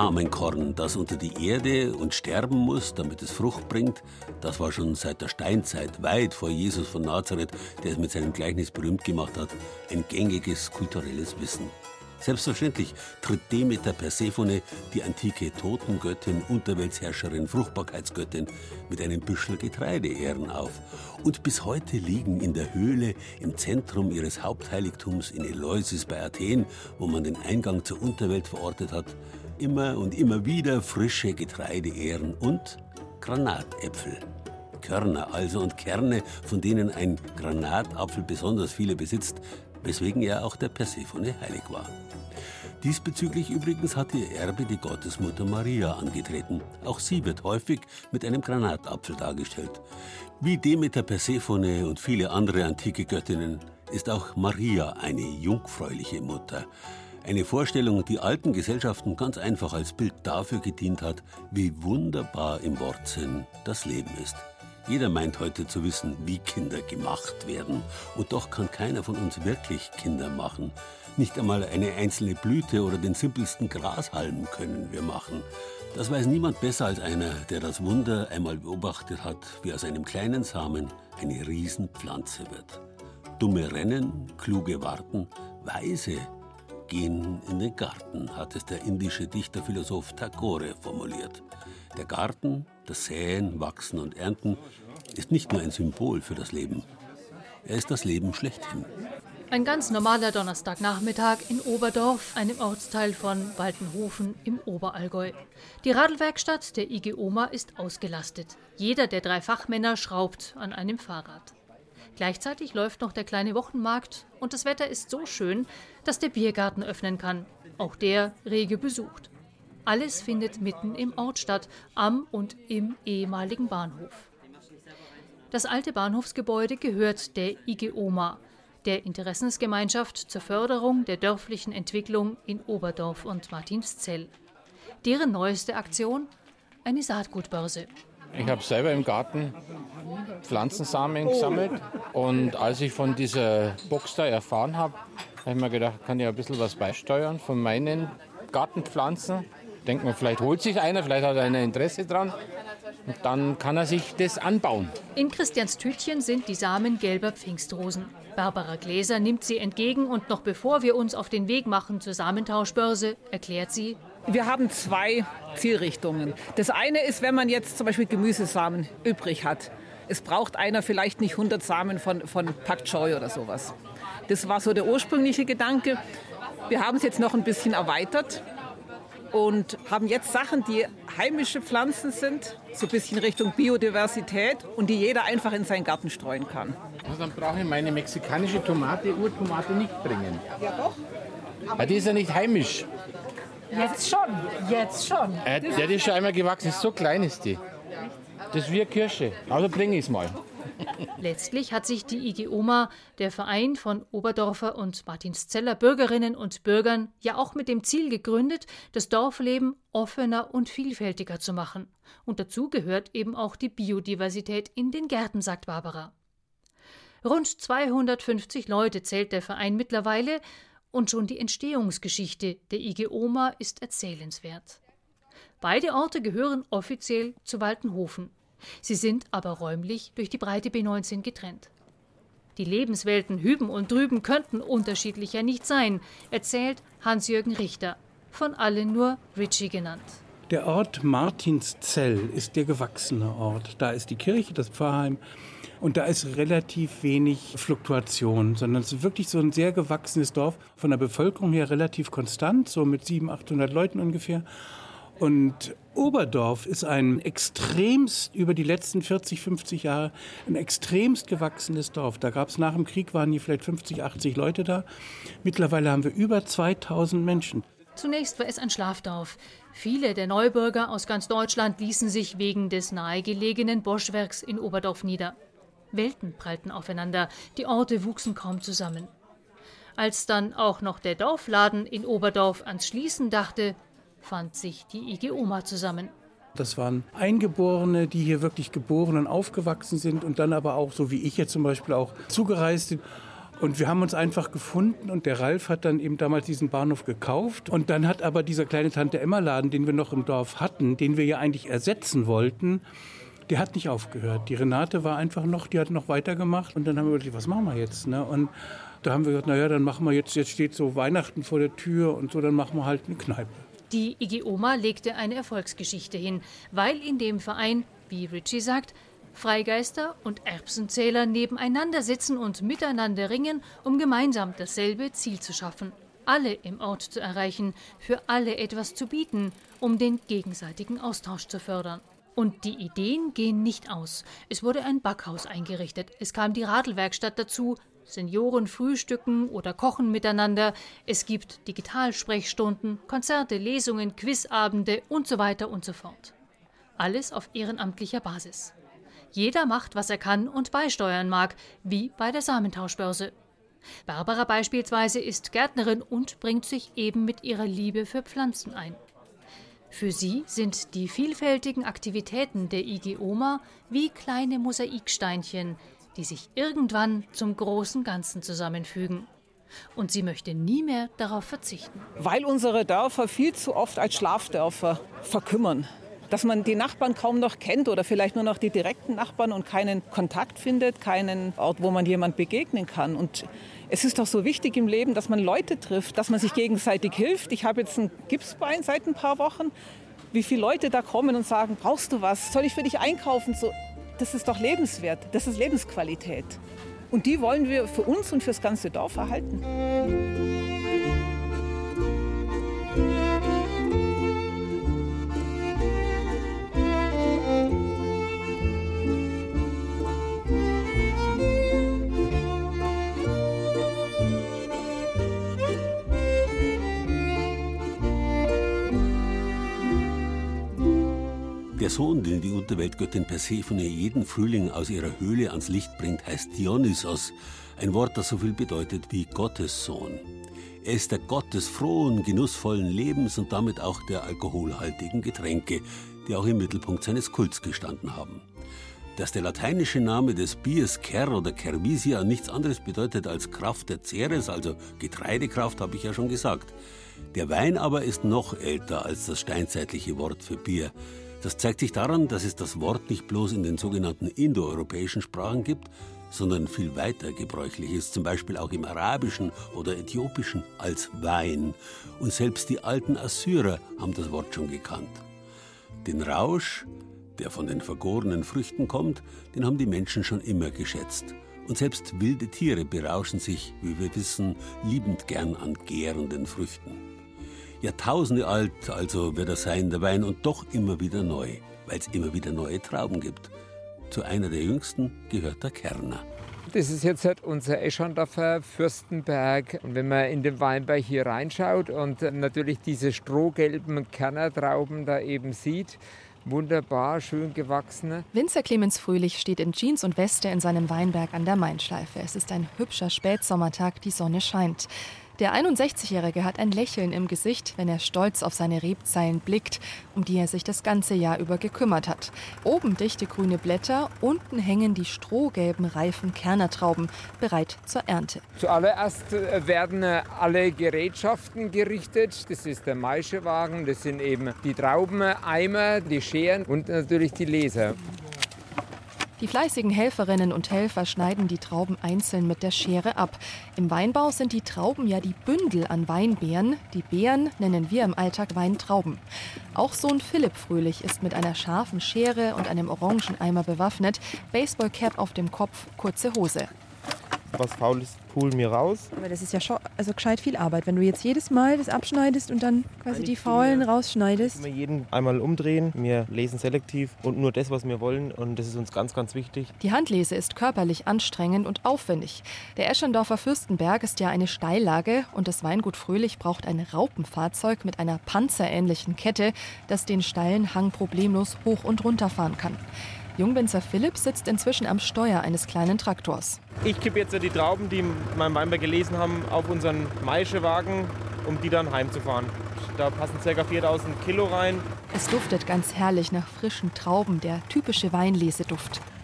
Samenkorn, das unter die Erde und sterben muss, damit es Frucht bringt, das war schon seit der Steinzeit, weit vor Jesus von Nazareth, der es mit seinem Gleichnis berühmt gemacht hat, ein gängiges kulturelles Wissen. Selbstverständlich tritt Demeter Persephone, die antike Totengöttin, Unterweltsherrscherin, Fruchtbarkeitsgöttin, mit einem Büschel Getreideähren auf. Und bis heute liegen in der Höhle im Zentrum ihres Hauptheiligtums in Eleusis bei Athen, wo man den Eingang zur Unterwelt verortet hat, immer und immer wieder frische Getreideähren und Granatäpfel. Körner also und Kerne, von denen ein Granatapfel besonders viele besitzt, weswegen er auch der Persephone heilig war. Diesbezüglich übrigens hat ihr Erbe die Gottesmutter Maria angetreten. Auch sie wird häufig mit einem Granatapfel dargestellt. Wie Demeter Persephone und viele andere antike Göttinnen ist auch Maria eine jungfräuliche Mutter. Eine Vorstellung, die alten Gesellschaften ganz einfach als Bild dafür gedient hat, wie wunderbar im Wortsinn das Leben ist. Jeder meint heute zu wissen, wie Kinder gemacht werden. Und doch kann keiner von uns wirklich Kinder machen. Nicht einmal eine einzelne Blüte oder den simpelsten Grashalm können wir machen. Das weiß niemand besser als einer, der das Wunder einmal beobachtet hat, wie aus einem kleinen Samen eine Riesenpflanze wird. Dumme rennen, kluge warten, weise gehen in den Garten, hat es der indische Dichterphilosoph Tagore formuliert. Der Garten, das Säen, Wachsen und Ernten, ist nicht nur ein Symbol für das Leben. Er ist das Leben schlechthin. Ein ganz normaler Donnerstagnachmittag in Oberdorf, einem Ortsteil von Waltenhofen im Oberallgäu. Die Radlwerkstatt der IG Oma ist ausgelastet. Jeder der 3 Fachmänner schraubt an einem Fahrrad. Gleichzeitig läuft noch der kleine Wochenmarkt und das Wetter ist so schön, dass der Biergarten öffnen kann. Auch der rege besucht. Alles findet mitten im Ort statt, am und im ehemaligen Bahnhof. Das alte Bahnhofsgebäude gehört der IG Oma, der Interessensgemeinschaft zur Förderung der dörflichen Entwicklung in Oberdorf und Martinszell. Deren neueste Aktion? Eine Saatgutbörse. Ich habe selber im Garten Pflanzensamen gesammelt und als ich von dieser Box da erfahren habe, habe ich mir gedacht, kann ich ein bisschen was beisteuern von meinen Gartenpflanzen. Denkt man, vielleicht holt sich einer, vielleicht hat einer Interesse dran und dann kann er sich das anbauen. In Christians Tütchen sind die Samen gelber Pfingstrosen. Barbara Gläser nimmt sie entgegen und noch bevor wir uns auf den Weg machen zur Samentauschbörse, erklärt sie: Wir haben 2 Zielrichtungen. Das eine ist, wenn man jetzt zum Beispiel Gemüsesamen übrig hat. Es braucht einer vielleicht nicht 100 Samen von Pak Choi oder sowas. Das war so der ursprüngliche Gedanke. Wir haben es jetzt noch ein bisschen erweitert und haben jetzt Sachen, die heimische Pflanzen sind, so ein bisschen Richtung Biodiversität und die jeder einfach in seinen Garten streuen kann. Also dann brauche ich meine mexikanische Urtomate nicht bringen. Ja doch. Aber die ist ja nicht heimisch. Jetzt schon. Die ist schon einmal gewachsen, so klein ist die. Das ist wie eine Kirsche, also bringe ich es mal. Letztlich hat sich die IG Oma, der Verein von Oberdorfer und Martinszeller Bürgerinnen und Bürgern, ja auch mit dem Ziel gegründet, das Dorfleben offener und vielfältiger zu machen. Und dazu gehört eben auch die Biodiversität in den Gärten, sagt Barbara. Rund 250 Leute zählt der Verein mittlerweile und schon die Entstehungsgeschichte der IG Oma ist erzählenswert. Beide Orte gehören offiziell zu Waltenhofen. Sie sind aber räumlich durch die breite B19 getrennt. Die Lebenswelten hüben und drüben könnten unterschiedlicher nicht sein, erzählt Hans-Jürgen Richter, von allen nur Richie genannt. Der Ort Martinszell ist der gewachsene Ort. Da ist die Kirche, das Pfarrheim und da ist relativ wenig Fluktuation, sondern es ist wirklich so ein sehr gewachsenes Dorf, von der Bevölkerung her relativ konstant, so mit 700, 800 Leuten ungefähr. Und Oberdorf ist ein extremst, über die letzten 40, 50 Jahre, ein extremst gewachsenes Dorf. Da gab es nach dem Krieg, waren hier vielleicht 50, 80 Leute da. Mittlerweile haben wir über 2000 Menschen. Zunächst war es ein Schlafdorf. Viele der Neubürger aus ganz Deutschland ließen sich wegen des nahegelegenen Boschwerks in Oberdorf nieder. Welten prallten aufeinander, die Orte wuchsen kaum zusammen. Als dann auch noch der Dorfladen in Oberdorf ans Schließen dachte, fand sich die IG Oma zusammen. Das waren Eingeborene, die hier wirklich geboren und aufgewachsen sind und dann aber auch, so wie ich jetzt zum Beispiel, auch zugereist sind. Und wir haben uns einfach gefunden und der Ralf hat dann eben damals diesen Bahnhof gekauft. Und dann hat aber dieser kleine Tante-Emma-Laden, den wir noch im Dorf hatten, den wir ja eigentlich ersetzen wollten, der hat nicht aufgehört. Die Renate war einfach noch, die hat noch weitergemacht. Und dann haben wir gedacht, was machen wir jetzt? Ne? Und da haben wir gesagt, naja, dann machen wir jetzt steht so Weihnachten vor der Tür und so, dann machen wir halt eine Kneipe. Die Igeoma legte eine Erfolgsgeschichte hin, weil in dem Verein, wie Richie sagt, Freigeister und Erbsenzähler nebeneinander sitzen und miteinander ringen, um gemeinsam dasselbe Ziel zu schaffen. Alle im Ort zu erreichen, für alle etwas zu bieten, um den gegenseitigen Austausch zu fördern. Und die Ideen gehen nicht aus. Es wurde ein Backhaus eingerichtet, es kam die Radlwerkstatt dazu, Senioren frühstücken oder kochen miteinander, es gibt Digitalsprechstunden, Konzerte, Lesungen, Quizabende und so weiter und so fort. Alles auf ehrenamtlicher Basis. Jeder macht, was er kann und beisteuern mag, wie bei der Samentauschbörse. Barbara beispielsweise ist Gärtnerin und bringt sich eben mit ihrer Liebe für Pflanzen ein. Für sie sind die vielfältigen Aktivitäten der Igeoma wie kleine Mosaiksteinchen, die sich irgendwann zum großen Ganzen zusammenfügen. Und sie möchte nie mehr darauf verzichten. Weil unsere Dörfer viel zu oft als Schlafdörfer verkümmern. Dass man die Nachbarn kaum noch kennt oder vielleicht nur noch die direkten Nachbarn und keinen Kontakt findet, keinen Ort, wo man jemand begegnen kann. Und es ist doch so wichtig im Leben, dass man Leute trifft, dass man sich gegenseitig hilft. Ich habe jetzt ein Gipsbein seit ein paar Wochen. Wie viele Leute da kommen und sagen, brauchst du was? Soll ich für dich einkaufen? So, das ist doch lebenswert, das ist Lebensqualität. Und die wollen wir für uns und fürs ganze Dorf erhalten. Der Sohn, den die Unterweltgöttin Persephone jeden Frühling aus ihrer Höhle ans Licht bringt, heißt Dionysos, ein Wort, das so viel bedeutet wie Gottes Sohn. Er ist der Gott des frohen, genussvollen Lebens und damit auch der alkoholhaltigen Getränke, die auch im Mittelpunkt seines Kults gestanden haben. Dass der lateinische Name des Biers Cer oder Cervisia nichts anderes bedeutet als Kraft der Ceres, also Getreidekraft, habe ich ja schon gesagt. Der Wein aber ist noch älter als das steinzeitliche Wort für Bier. Das zeigt sich daran, dass es das Wort nicht bloß in den sogenannten indoeuropäischen Sprachen gibt, sondern viel weiter gebräuchlich ist, zum Beispiel auch im Arabischen oder Äthiopischen als Wein. Und selbst die alten Assyrer haben das Wort schon gekannt. Den Rausch, der von den vergorenen Früchten kommt, den haben die Menschen schon immer geschätzt. Und selbst wilde Tiere berauschen sich, wie wir wissen, liebend gern an gärenden Früchten. Jahrtausende alt also wird er sein, der Wein, und doch immer wieder neu, weil es immer wieder neue Trauben gibt. Zu einer der jüngsten gehört der Kerner. Das ist jetzt halt unser Eschandorfer Fürstenberg. Und wenn man in den Weinberg hier reinschaut und natürlich diese strohgelben Kernertrauben da eben sieht, wunderbar, schön gewachsene. Winzer Clemens Fröhlich steht in Jeans und Weste in seinem Weinberg an der Mainschleife. Es ist ein hübscher Spätsommertag, die Sonne scheint. Der 61-Jährige hat ein Lächeln im Gesicht, wenn er stolz auf seine Rebzeilen blickt, um die er sich das ganze Jahr über gekümmert hat. Oben dichte grüne Blätter, unten hängen die strohgelben, reifen Kernertrauben, bereit zur Ernte. Zuallererst werden alle Gerätschaften gerichtet. Das ist der Maischewagen, das sind eben die Traubeneimer, die Scheren und natürlich die Leser. Die fleißigen Helferinnen und Helfer schneiden die Trauben einzeln mit der Schere ab. Im Weinbau sind die Trauben ja die Bündel an Weinbeeren. Die Beeren nennen wir im Alltag Weintrauben. Auch Sohn Philipp Fröhlich ist mit einer scharfen Schere und einem Orangeneimer bewaffnet. Baseballcap auf dem Kopf, kurze Hose. Was faul ist, pulen mir raus. Aber das ist ja schon gescheit viel Arbeit, wenn du jetzt jedes Mal das abschneidest und dann quasi die Faulen rausschneidest. Wir jeden einmal umdrehen, wir lesen selektiv und nur das, was wir wollen, und das ist uns ganz, ganz wichtig. Die Handlese ist körperlich anstrengend und aufwendig. Der Eschandorfer Fürstenberg ist ja eine Steillage und das Weingut Fröhlich braucht ein Raupenfahrzeug mit einer panzerähnlichen Kette, das den steilen Hang problemlos hoch und runter fahren kann. Jungwinzer Philipp sitzt inzwischen am Steuer eines kleinen Traktors. Ich kippe jetzt die Trauben, die in meinem Weinberg gelesen haben, auf unseren Maischewagen, um die dann heimzufahren. Da passen ca. 4000 Kilo rein. Es duftet ganz herrlich nach frischen Trauben, der typische Weinleseduft.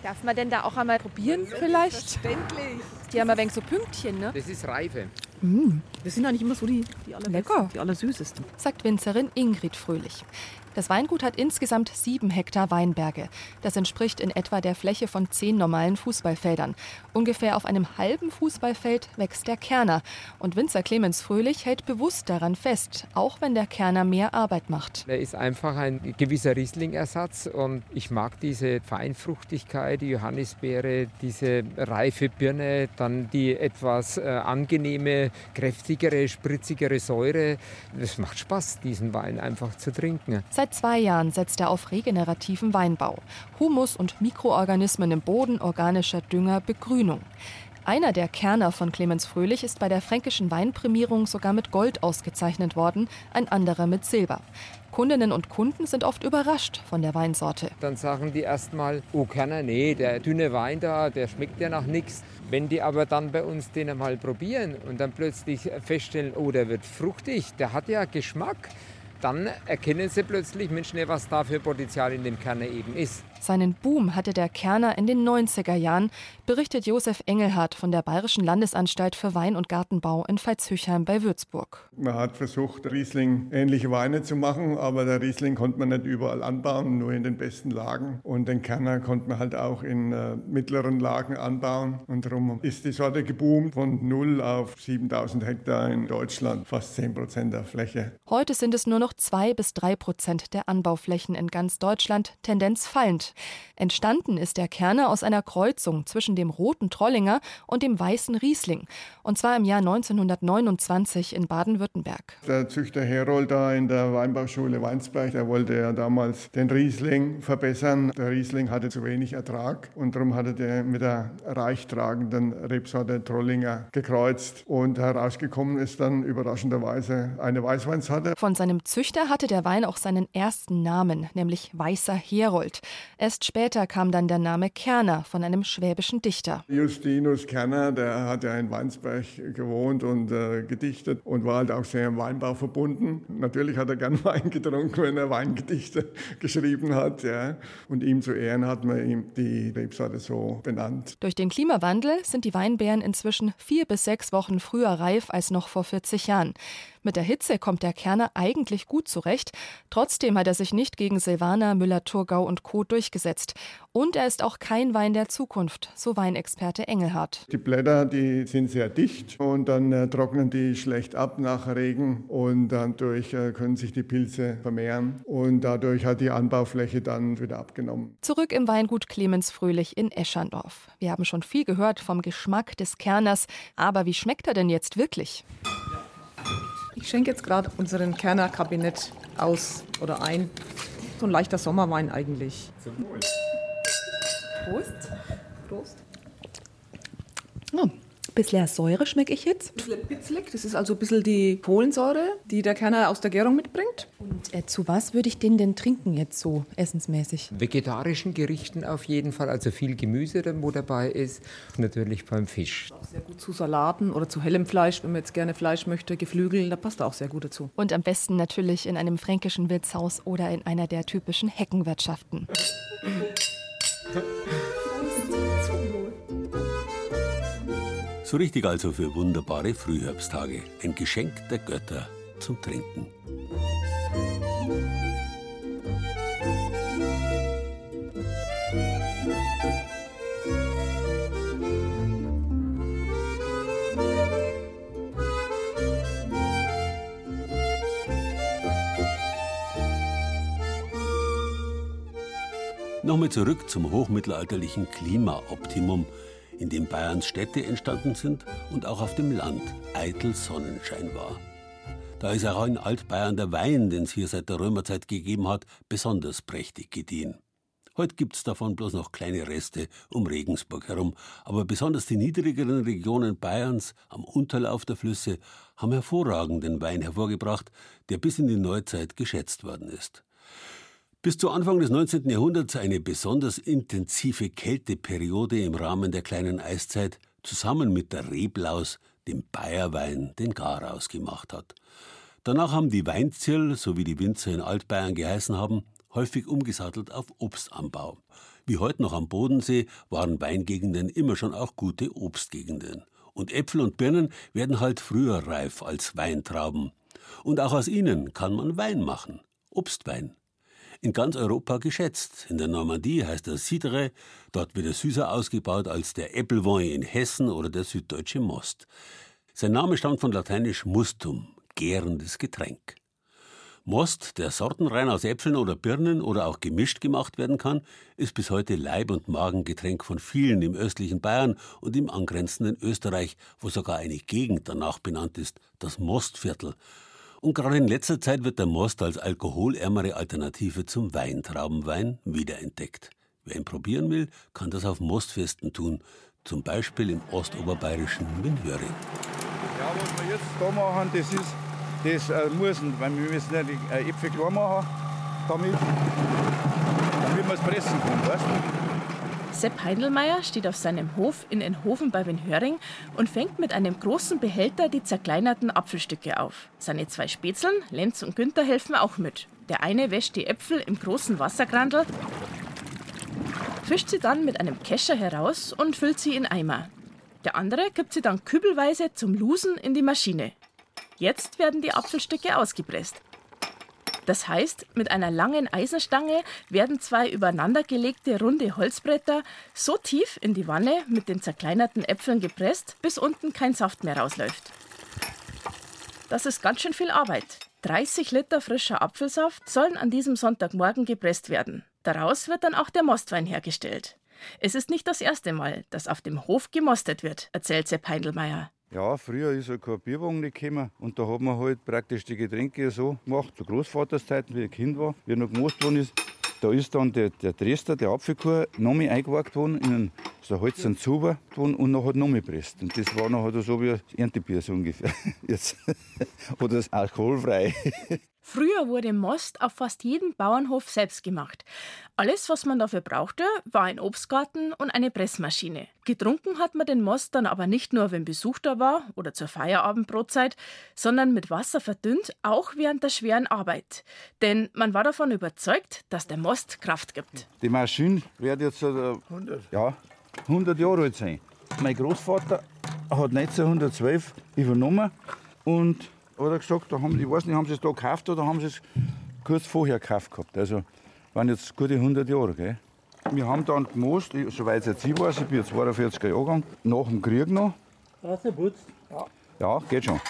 Darf man denn da auch einmal probieren vielleicht? Selbstverständlich. Die haben ein wenig so Pünktchen, ne? Das ist Reife. Das sind eigentlich immer so die Lecker, die allersüßesten. sagt Winzerin Ingrid Fröhlich. Das Weingut hat insgesamt 7 Hektar Weinberge. Das entspricht in etwa der Fläche von 10 normalen Fußballfeldern. Ungefähr auf einem halben Fußballfeld wächst der Kerner. Und Winzer Clemens Fröhlich hält bewusst daran fest, auch wenn der Kerner mehr Arbeit macht. Er ist einfach ein gewisser Riesling-Ersatz und ich mag diese Feinfruchtigkeit, die Johannisbeere, diese reife Birne, dann die etwas angenehme, kräftigere, spritzigere Säure. Es macht Spaß, diesen Wein einfach zu trinken. Seit 2 Jahren setzt er auf regenerativen Weinbau. Humus und Mikroorganismen im Boden, organischer Dünger, Begrünung. Einer der Kerner von Clemens Fröhlich ist bei der fränkischen Weinprämierung sogar mit Gold ausgezeichnet worden, ein anderer mit Silber. Kundinnen und Kunden sind oft überrascht von der Weinsorte. Dann sagen die erstmal, oh Kerner, nee, der dünne Wein da, der schmeckt ja nach nichts. Wenn die aber dann bei uns den mal probieren und dann plötzlich feststellen, oh, der wird fruchtig, der hat ja Geschmack, dann erkennen sie plötzlich, Mensch, was da für Potenzial in dem Kerner eben ist. Seinen Boom hatte der Kerner in den 90er Jahren, berichtet Josef Engelhardt von der Bayerischen Landesanstalt für Wein- und Gartenbau in Veitshöchheim bei Würzburg. Man hat versucht, Riesling-ähnliche Weine zu machen, aber der Riesling konnte man nicht überall anbauen, nur in den besten Lagen. Und den Kerner konnte man halt auch in mittleren Lagen anbauen. Und darum ist die Sorte geboomt von 0 auf 7000 Hektar in Deutschland, fast 10% der Fläche. Heute sind es nur noch 2-3% der Anbauflächen in ganz Deutschland, Tendenz fallend. Entstanden ist der Kerner aus einer Kreuzung zwischen dem roten Trollinger und dem weißen Riesling. Und zwar im Jahr 1929 in Baden-Württemberg. Der Züchter Herold da in der Weinbauschule Weinsberg, der wollte ja damals den Riesling verbessern. Der Riesling hatte zu wenig Ertrag und darum hatte der mit der reichtragenden Rebsorte Trollinger gekreuzt. Und herausgekommen ist dann überraschenderweise eine Weißweinsorte. Von seinem Züchter hatte der Wein auch seinen ersten Namen, nämlich Weißer Herold. Erst später kam dann der Name Kerner von einem schwäbischen Dichter. Justinus Kerner, der hat ja in Weinsberg gewohnt und gedichtet und war halt auch sehr im Weinbau verbunden. Natürlich hat er gern Wein getrunken, wenn er Weingedichte geschrieben hat. Ja. Und ihm zu Ehren hat man ihm die Rebsorte so benannt. Durch den Klimawandel sind die Weinbeeren inzwischen 4 bis 6 Wochen früher reif als noch vor 40 Jahren. Mit der Hitze kommt der Kerner eigentlich gut zurecht. Trotzdem hat er sich nicht gegen Silvaner, Müller-Thurgau und Co. durchgesetzt. Und er ist auch kein Wein der Zukunft, so Weinexperte Engelhardt. Die Blätter, die sind sehr dicht und dann trocknen die schlecht ab nach Regen und dadurch können sich die Pilze vermehren und dadurch hat die Anbaufläche dann wieder abgenommen. Zurück im Weingut Clemens Fröhlich in Eschandorf. Wir haben schon viel gehört vom Geschmack des Kerners, aber wie schmeckt er denn jetzt wirklich? Ich schenke jetzt gerade unseren Kerner-Kabinett aus oder ein. So ein leichter Sommerwein eigentlich. Prost. Prost. Oh, ein bisschen Säure schmecke ich jetzt. Ein bisschen bitzelig. Das ist also ein bisschen die Kohlensäure, die der Kerner aus der Gärung mitbringt. Und zu was würde ich den denn trinken jetzt so essensmäßig? Vegetarischen Gerichten auf jeden Fall, also viel Gemüse, wo dabei ist. Natürlich beim Fisch. Auch sehr gut zu Salaten oder zu hellem Fleisch, wenn man jetzt gerne Fleisch möchte, Geflügel, da passt er auch sehr gut dazu. Und am besten natürlich in einem fränkischen Wirtshaus oder in einer der typischen Heckenwirtschaften. So richtig also für wunderbare Frühherbsttage. Ein Geschenk der Götter zum Trinken. Nochmal zurück zum hochmittelalterlichen Klimaoptimum, in dem Bayerns Städte entstanden sind und auch auf dem Land eitel Sonnenschein war. Da ist auch in Altbayern der Wein, den es hier seit der Römerzeit gegeben hat, besonders prächtig gediehen. Heute gibt's davon bloß noch kleine Reste um Regensburg herum, aber besonders die niedrigeren Regionen Bayerns am Unterlauf der Flüsse haben hervorragenden Wein hervorgebracht, der bis in die Neuzeit geschätzt worden ist. Bis zu Anfang des 19. Jahrhunderts eine besonders intensive Kälteperiode im Rahmen der kleinen Eiszeit zusammen mit der Reblaus, dem Bayerwein, den Garaus gemacht hat. Danach haben die Weinzierl, so wie die Winzer in Altbayern geheißen haben, häufig umgesattelt auf Obstanbau. Wie heute noch am Bodensee waren Weingegenden immer schon auch gute Obstgegenden. Und Äpfel und Birnen werden halt früher reif als Weintrauben. Und auch aus ihnen kann man Wein machen. Obstwein. In ganz Europa geschätzt. In der Normandie heißt er Cidre, dort wird er süßer ausgebaut als der Äppelwein in Hessen oder der süddeutsche Most. Sein Name stammt von lateinisch mustum, gärendes Getränk. Most, der sortenrein aus Äpfeln oder Birnen oder auch gemischt gemacht werden kann, ist bis heute Leib- und Magengetränk von vielen im östlichen Bayern und im angrenzenden Österreich, wo sogar eine Gegend danach benannt ist, das Mostviertel. Und gerade in letzter Zeit wird der Most als alkoholärmere Alternative zum Weintraubenwein wiederentdeckt. Wer ihn probieren will, kann das auf Mostfesten tun, zum Beispiel im ostoberbayerischen Winhöring. Ja, was wir jetzt da machen, das müssen, weil wir müssen ja die Äpfel klar machen, damit wir es pressen können, weißt du? Sepp Heindelmeier steht auf seinem Hof in Enhoven bei Winhöring und fängt mit einem großen Behälter die zerkleinerten Apfelstücke auf. Seine 2 Spätzeln, Lenz und Günther, helfen auch mit. Der eine wäscht die Äpfel im großen Wassergrandl, fischt sie dann mit einem Kescher heraus und füllt sie in Eimer. Der andere gibt sie dann kübelweise zum Lusen in die Maschine. Jetzt werden die Apfelstücke ausgepresst. Das heißt, mit einer langen Eisenstange werden 2 übereinandergelegte runde Holzbretter so tief in die Wanne mit den zerkleinerten Äpfeln gepresst, bis unten kein Saft mehr rausläuft. Das ist ganz schön viel Arbeit. 30 Liter frischer Apfelsaft sollen an diesem Sonntagmorgen gepresst werden. Daraus wird dann auch der Mostwein hergestellt. Es ist nicht das erste Mal, dass auf dem Hof gemostet wird, erzählt Sepp Heindelmeier. Ja, früher ist kein Bierwagen nicht gekommen und da hat man halt praktisch die Getränke so gemacht, zu Großvaterszeiten, wie ich Kind war, wie er noch gemost worden ist. Da ist dann der Dresder, der Apfelkorn, noch mehr eingewagt worden, in so einen Holzern Zuber und noch halt noch mehr gepresst. Und das war noch halt so wie ein Erntebier so ungefähr. Jetzt. Oder das alkoholfrei. Früher wurde Most auf fast jedem Bauernhof selbst gemacht. Alles, was man dafür brauchte, war ein Obstgarten und eine Pressmaschine. Getrunken hat man den Most dann aber nicht nur, wenn Besuch da war oder zur Feierabendbrotzeit, sondern mit Wasser verdünnt, auch während der schweren Arbeit. Denn man war davon überzeugt, dass der Most Kraft gibt. Die Maschine wird jetzt 100 Jahre alt sein. Mein Großvater hat 1912 übernommen und hat er gesagt, ich weiß nicht, haben sie es da gekauft oder haben sie es kurz vorher gekauft gehabt. Also waren jetzt gute 100 Jahre. Gell? Wir haben dann gemost, soweit jetzt ich weiß, ich bin jetzt 42er Jahrgang, nach dem Krieg noch. Ja, geht schon.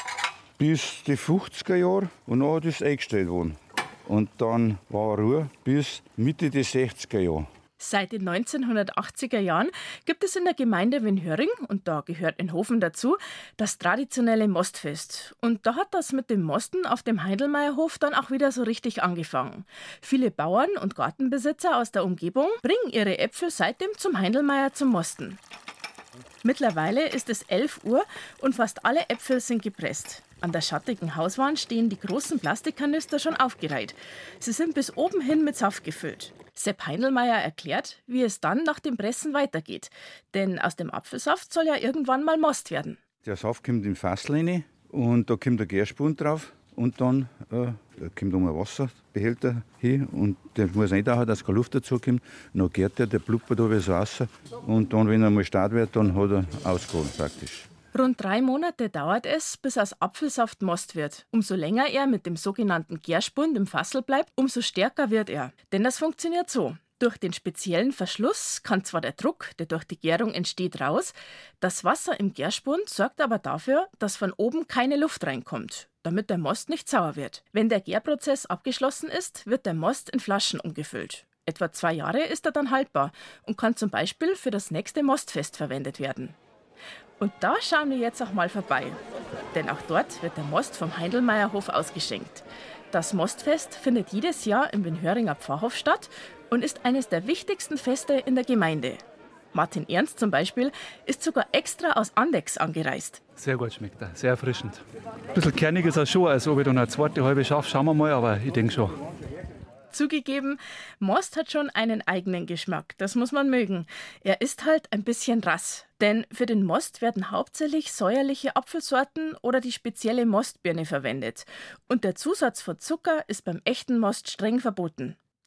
Bis die 50er Jahre und dann ist es eingestellt worden. Und dann war Ruhe bis Mitte der 60er Jahre. Seit den 1980er Jahren gibt es in der Gemeinde Winhöring, und da gehört Enhoven dazu, das traditionelle Mostfest. Und da hat das mit dem Mosten auf dem Heindelmeierhof dann auch wieder so richtig angefangen. Viele Bauern und Gartenbesitzer aus der Umgebung bringen ihre Äpfel seitdem zum Heindelmeier zum Mosten. Mittlerweile ist es 11 Uhr und fast alle Äpfel sind gepresst. An der schattigen Hauswand stehen die großen Plastikkanister schon aufgereiht. Sie sind bis oben hin mit Saft gefüllt. Sepp Heindelmeier erklärt, wie es dann nach dem Pressen weitergeht. Denn aus dem Apfelsaft soll ja irgendwann mal Most werden. Der Saft kommt in Fassel rein und da kommt der Gärspund drauf. Und dann kommt ein Wasserbehälter hin und der muss eintauchen, dass keine Luft dazukommt. Dann gärt der blubbert da so raus. Und dann, wenn er mal stark wird, dann hat er ausgeholt praktisch. Rund 3 Monate dauert es, bis aus Apfelsaft Most wird. Umso länger er mit dem sogenannten Gärspund im Fassel bleibt, umso stärker wird er. Denn das funktioniert so. Durch den speziellen Verschluss kann zwar der Druck, der durch die Gärung entsteht, raus. Das Wasser im Gärspund sorgt aber dafür, dass von oben keine Luft reinkommt, damit der Most nicht sauer wird. Wenn der Gärprozess abgeschlossen ist, wird der Most in Flaschen umgefüllt. Etwa 2 Jahre ist er dann haltbar und kann zum Beispiel für das nächste Mostfest verwendet werden. Und da schauen wir jetzt auch mal vorbei. Denn auch dort wird der Most vom Heindelmeierhof ausgeschenkt. Das Mostfest findet jedes Jahr im Winhöringer Pfarrhof statt und ist eines der wichtigsten Feste in der Gemeinde. Martin Ernst zum Beispiel ist sogar extra aus Andex angereist. Sehr gut schmeckt er, sehr erfrischend. Ein bisschen kernig ist er schon, als ob ich dann eine zweite halbe schaffe, schauen wir mal, aber ich denke schon. Zugegeben, Most hat schon einen eigenen Geschmack, das muss man mögen. Er ist halt ein bisschen rass, denn für den Most werden hauptsächlich säuerliche Apfelsorten oder die spezielle Mostbirne verwendet. Und der Zusatz von Zucker ist beim echten Most streng verboten.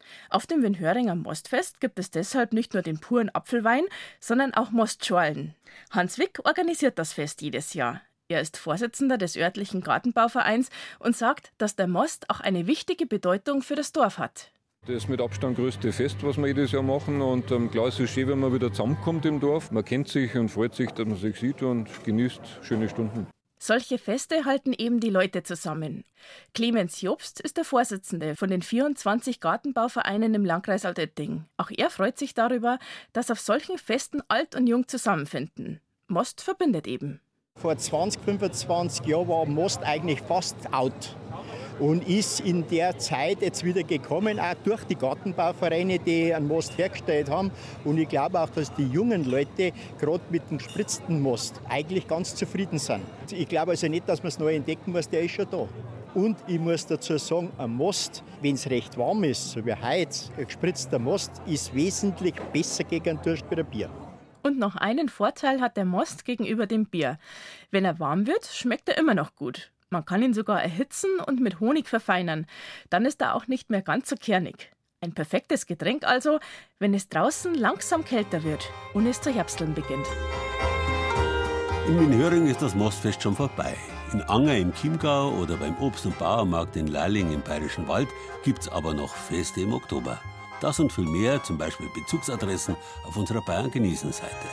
Auf dem Winhöringer Mostfest gibt es deshalb nicht nur den puren Apfelwein, sondern auch Mostschorlen. Hans Wick organisiert das Fest jedes Jahr. Er ist Vorsitzender des örtlichen Gartenbauvereins und sagt, dass der Most auch eine wichtige Bedeutung für das Dorf hat. Das ist mit Abstand größte Fest, was wir jedes Jahr machen. Und klar, es ist schön, wenn man wieder zusammenkommt im Dorf. Man kennt sich und freut sich, dass man sich sieht und genießt schöne Stunden. Solche Feste halten eben die Leute zusammen. Clemens Jobst ist der Vorsitzende von den 24 Gartenbauvereinen im Landkreis Altötting. Auch er freut sich darüber, dass auf solchen Festen alt und jung zusammenfinden. Most verbindet eben. Vor 20, 25 Jahren war Most eigentlich fast out und ist in der Zeit jetzt wieder gekommen, auch durch die Gartenbauvereine, die einen Most hergestellt haben. Und ich glaube auch, dass die jungen Leute gerade mit dem gespritzten Most eigentlich ganz zufrieden sind. Ich glaube also nicht, dass man es neu entdecken muss, der ist schon da. Und ich muss dazu sagen, ein Most, wenn es recht warm ist, so wie heute, ein gespritzter Most, ist wesentlich besser gegen einen Durst wie ein Bier. Und noch einen Vorteil hat der Most gegenüber dem Bier. Wenn er warm wird, schmeckt er immer noch gut. Man kann ihn sogar erhitzen und mit Honig verfeinern. Dann ist er auch nicht mehr ganz so kernig. Ein perfektes Getränk also, wenn es draußen langsam kälter wird und es zu herbsteln beginnt. In Winhöring ist das Mostfest schon vorbei. In Anger im Chiemgau oder beim Obst- und Bauernmarkt in Lalling im Bayerischen Wald gibt es aber noch Feste im Oktober. Das und viel mehr, zum Beispiel Bezugsadressen, auf unserer Bayern-Genießen-Seite.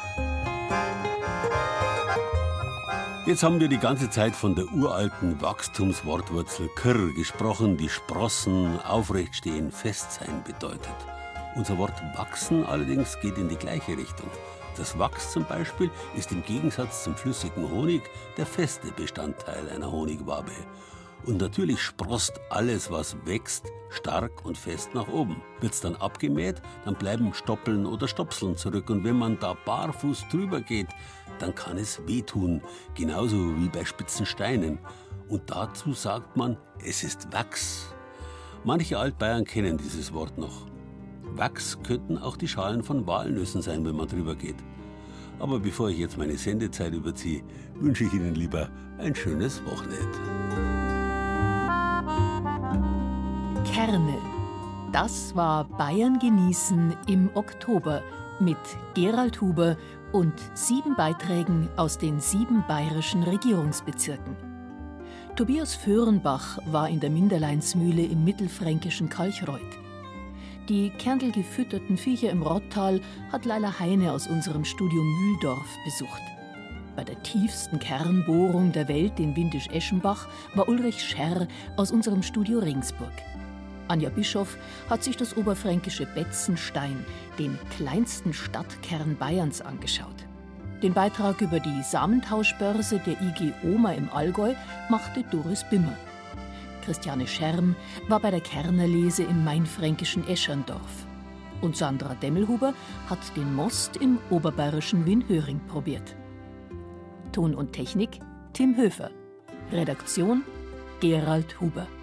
Jetzt haben wir die ganze Zeit von der uralten Wachstumswortwurzel Kr gesprochen, die Sprossen, Aufrechtstehen, Festsein bedeutet. Unser Wort wachsen allerdings geht in die gleiche Richtung. Das Wachs zum Beispiel ist im Gegensatz zum flüssigen Honig der feste Bestandteil einer Honigwabe. Und natürlich sproßt alles, was wächst, stark und fest nach oben. Wird's dann abgemäht, dann bleiben Stoppeln oder Stopseln zurück. Und wenn man da barfuß drüber geht, dann kann es wehtun, genauso wie bei spitzen Steinen. Und dazu sagt man, es ist Wachs. Manche Altbayern kennen dieses Wort noch. Wachs könnten auch die Schalen von Walnüssen sein, wenn man drüber geht. Aber bevor ich jetzt meine Sendezeit überziehe, wünsche ich Ihnen lieber ein schönes Wochenende. Kerne. Das war Bayern genießen im Oktober mit Gerald Huber und 7 Beiträgen aus den 7 bayerischen Regierungsbezirken. Tobias Föhrenbach war in der Minderleinsmühle im mittelfränkischen Kalchreuth. Die kernelgefütterten Viecher im Rottal hat Leila Heine aus unserem Studio Mühldorf besucht. Bei der tiefsten Kernbohrung der Welt in Windisch-Eschenbach war Ulrich Scherr aus unserem Studio Regensburg. Anja Bischoff hat sich das oberfränkische Betzenstein, den kleinsten Stadtkern Bayerns, angeschaut. Den Beitrag über die Samentauschbörse der IG Oma im Allgäu machte Doris Bimmer. Christiane Scherm war bei der Kernerlese im mainfränkischen Escherndorf. Und Sandra Demmelhuber hat den Most im oberbayerischen Winhöring probiert. Ton und Technik Tim Höfer. Redaktion Gerald Huber.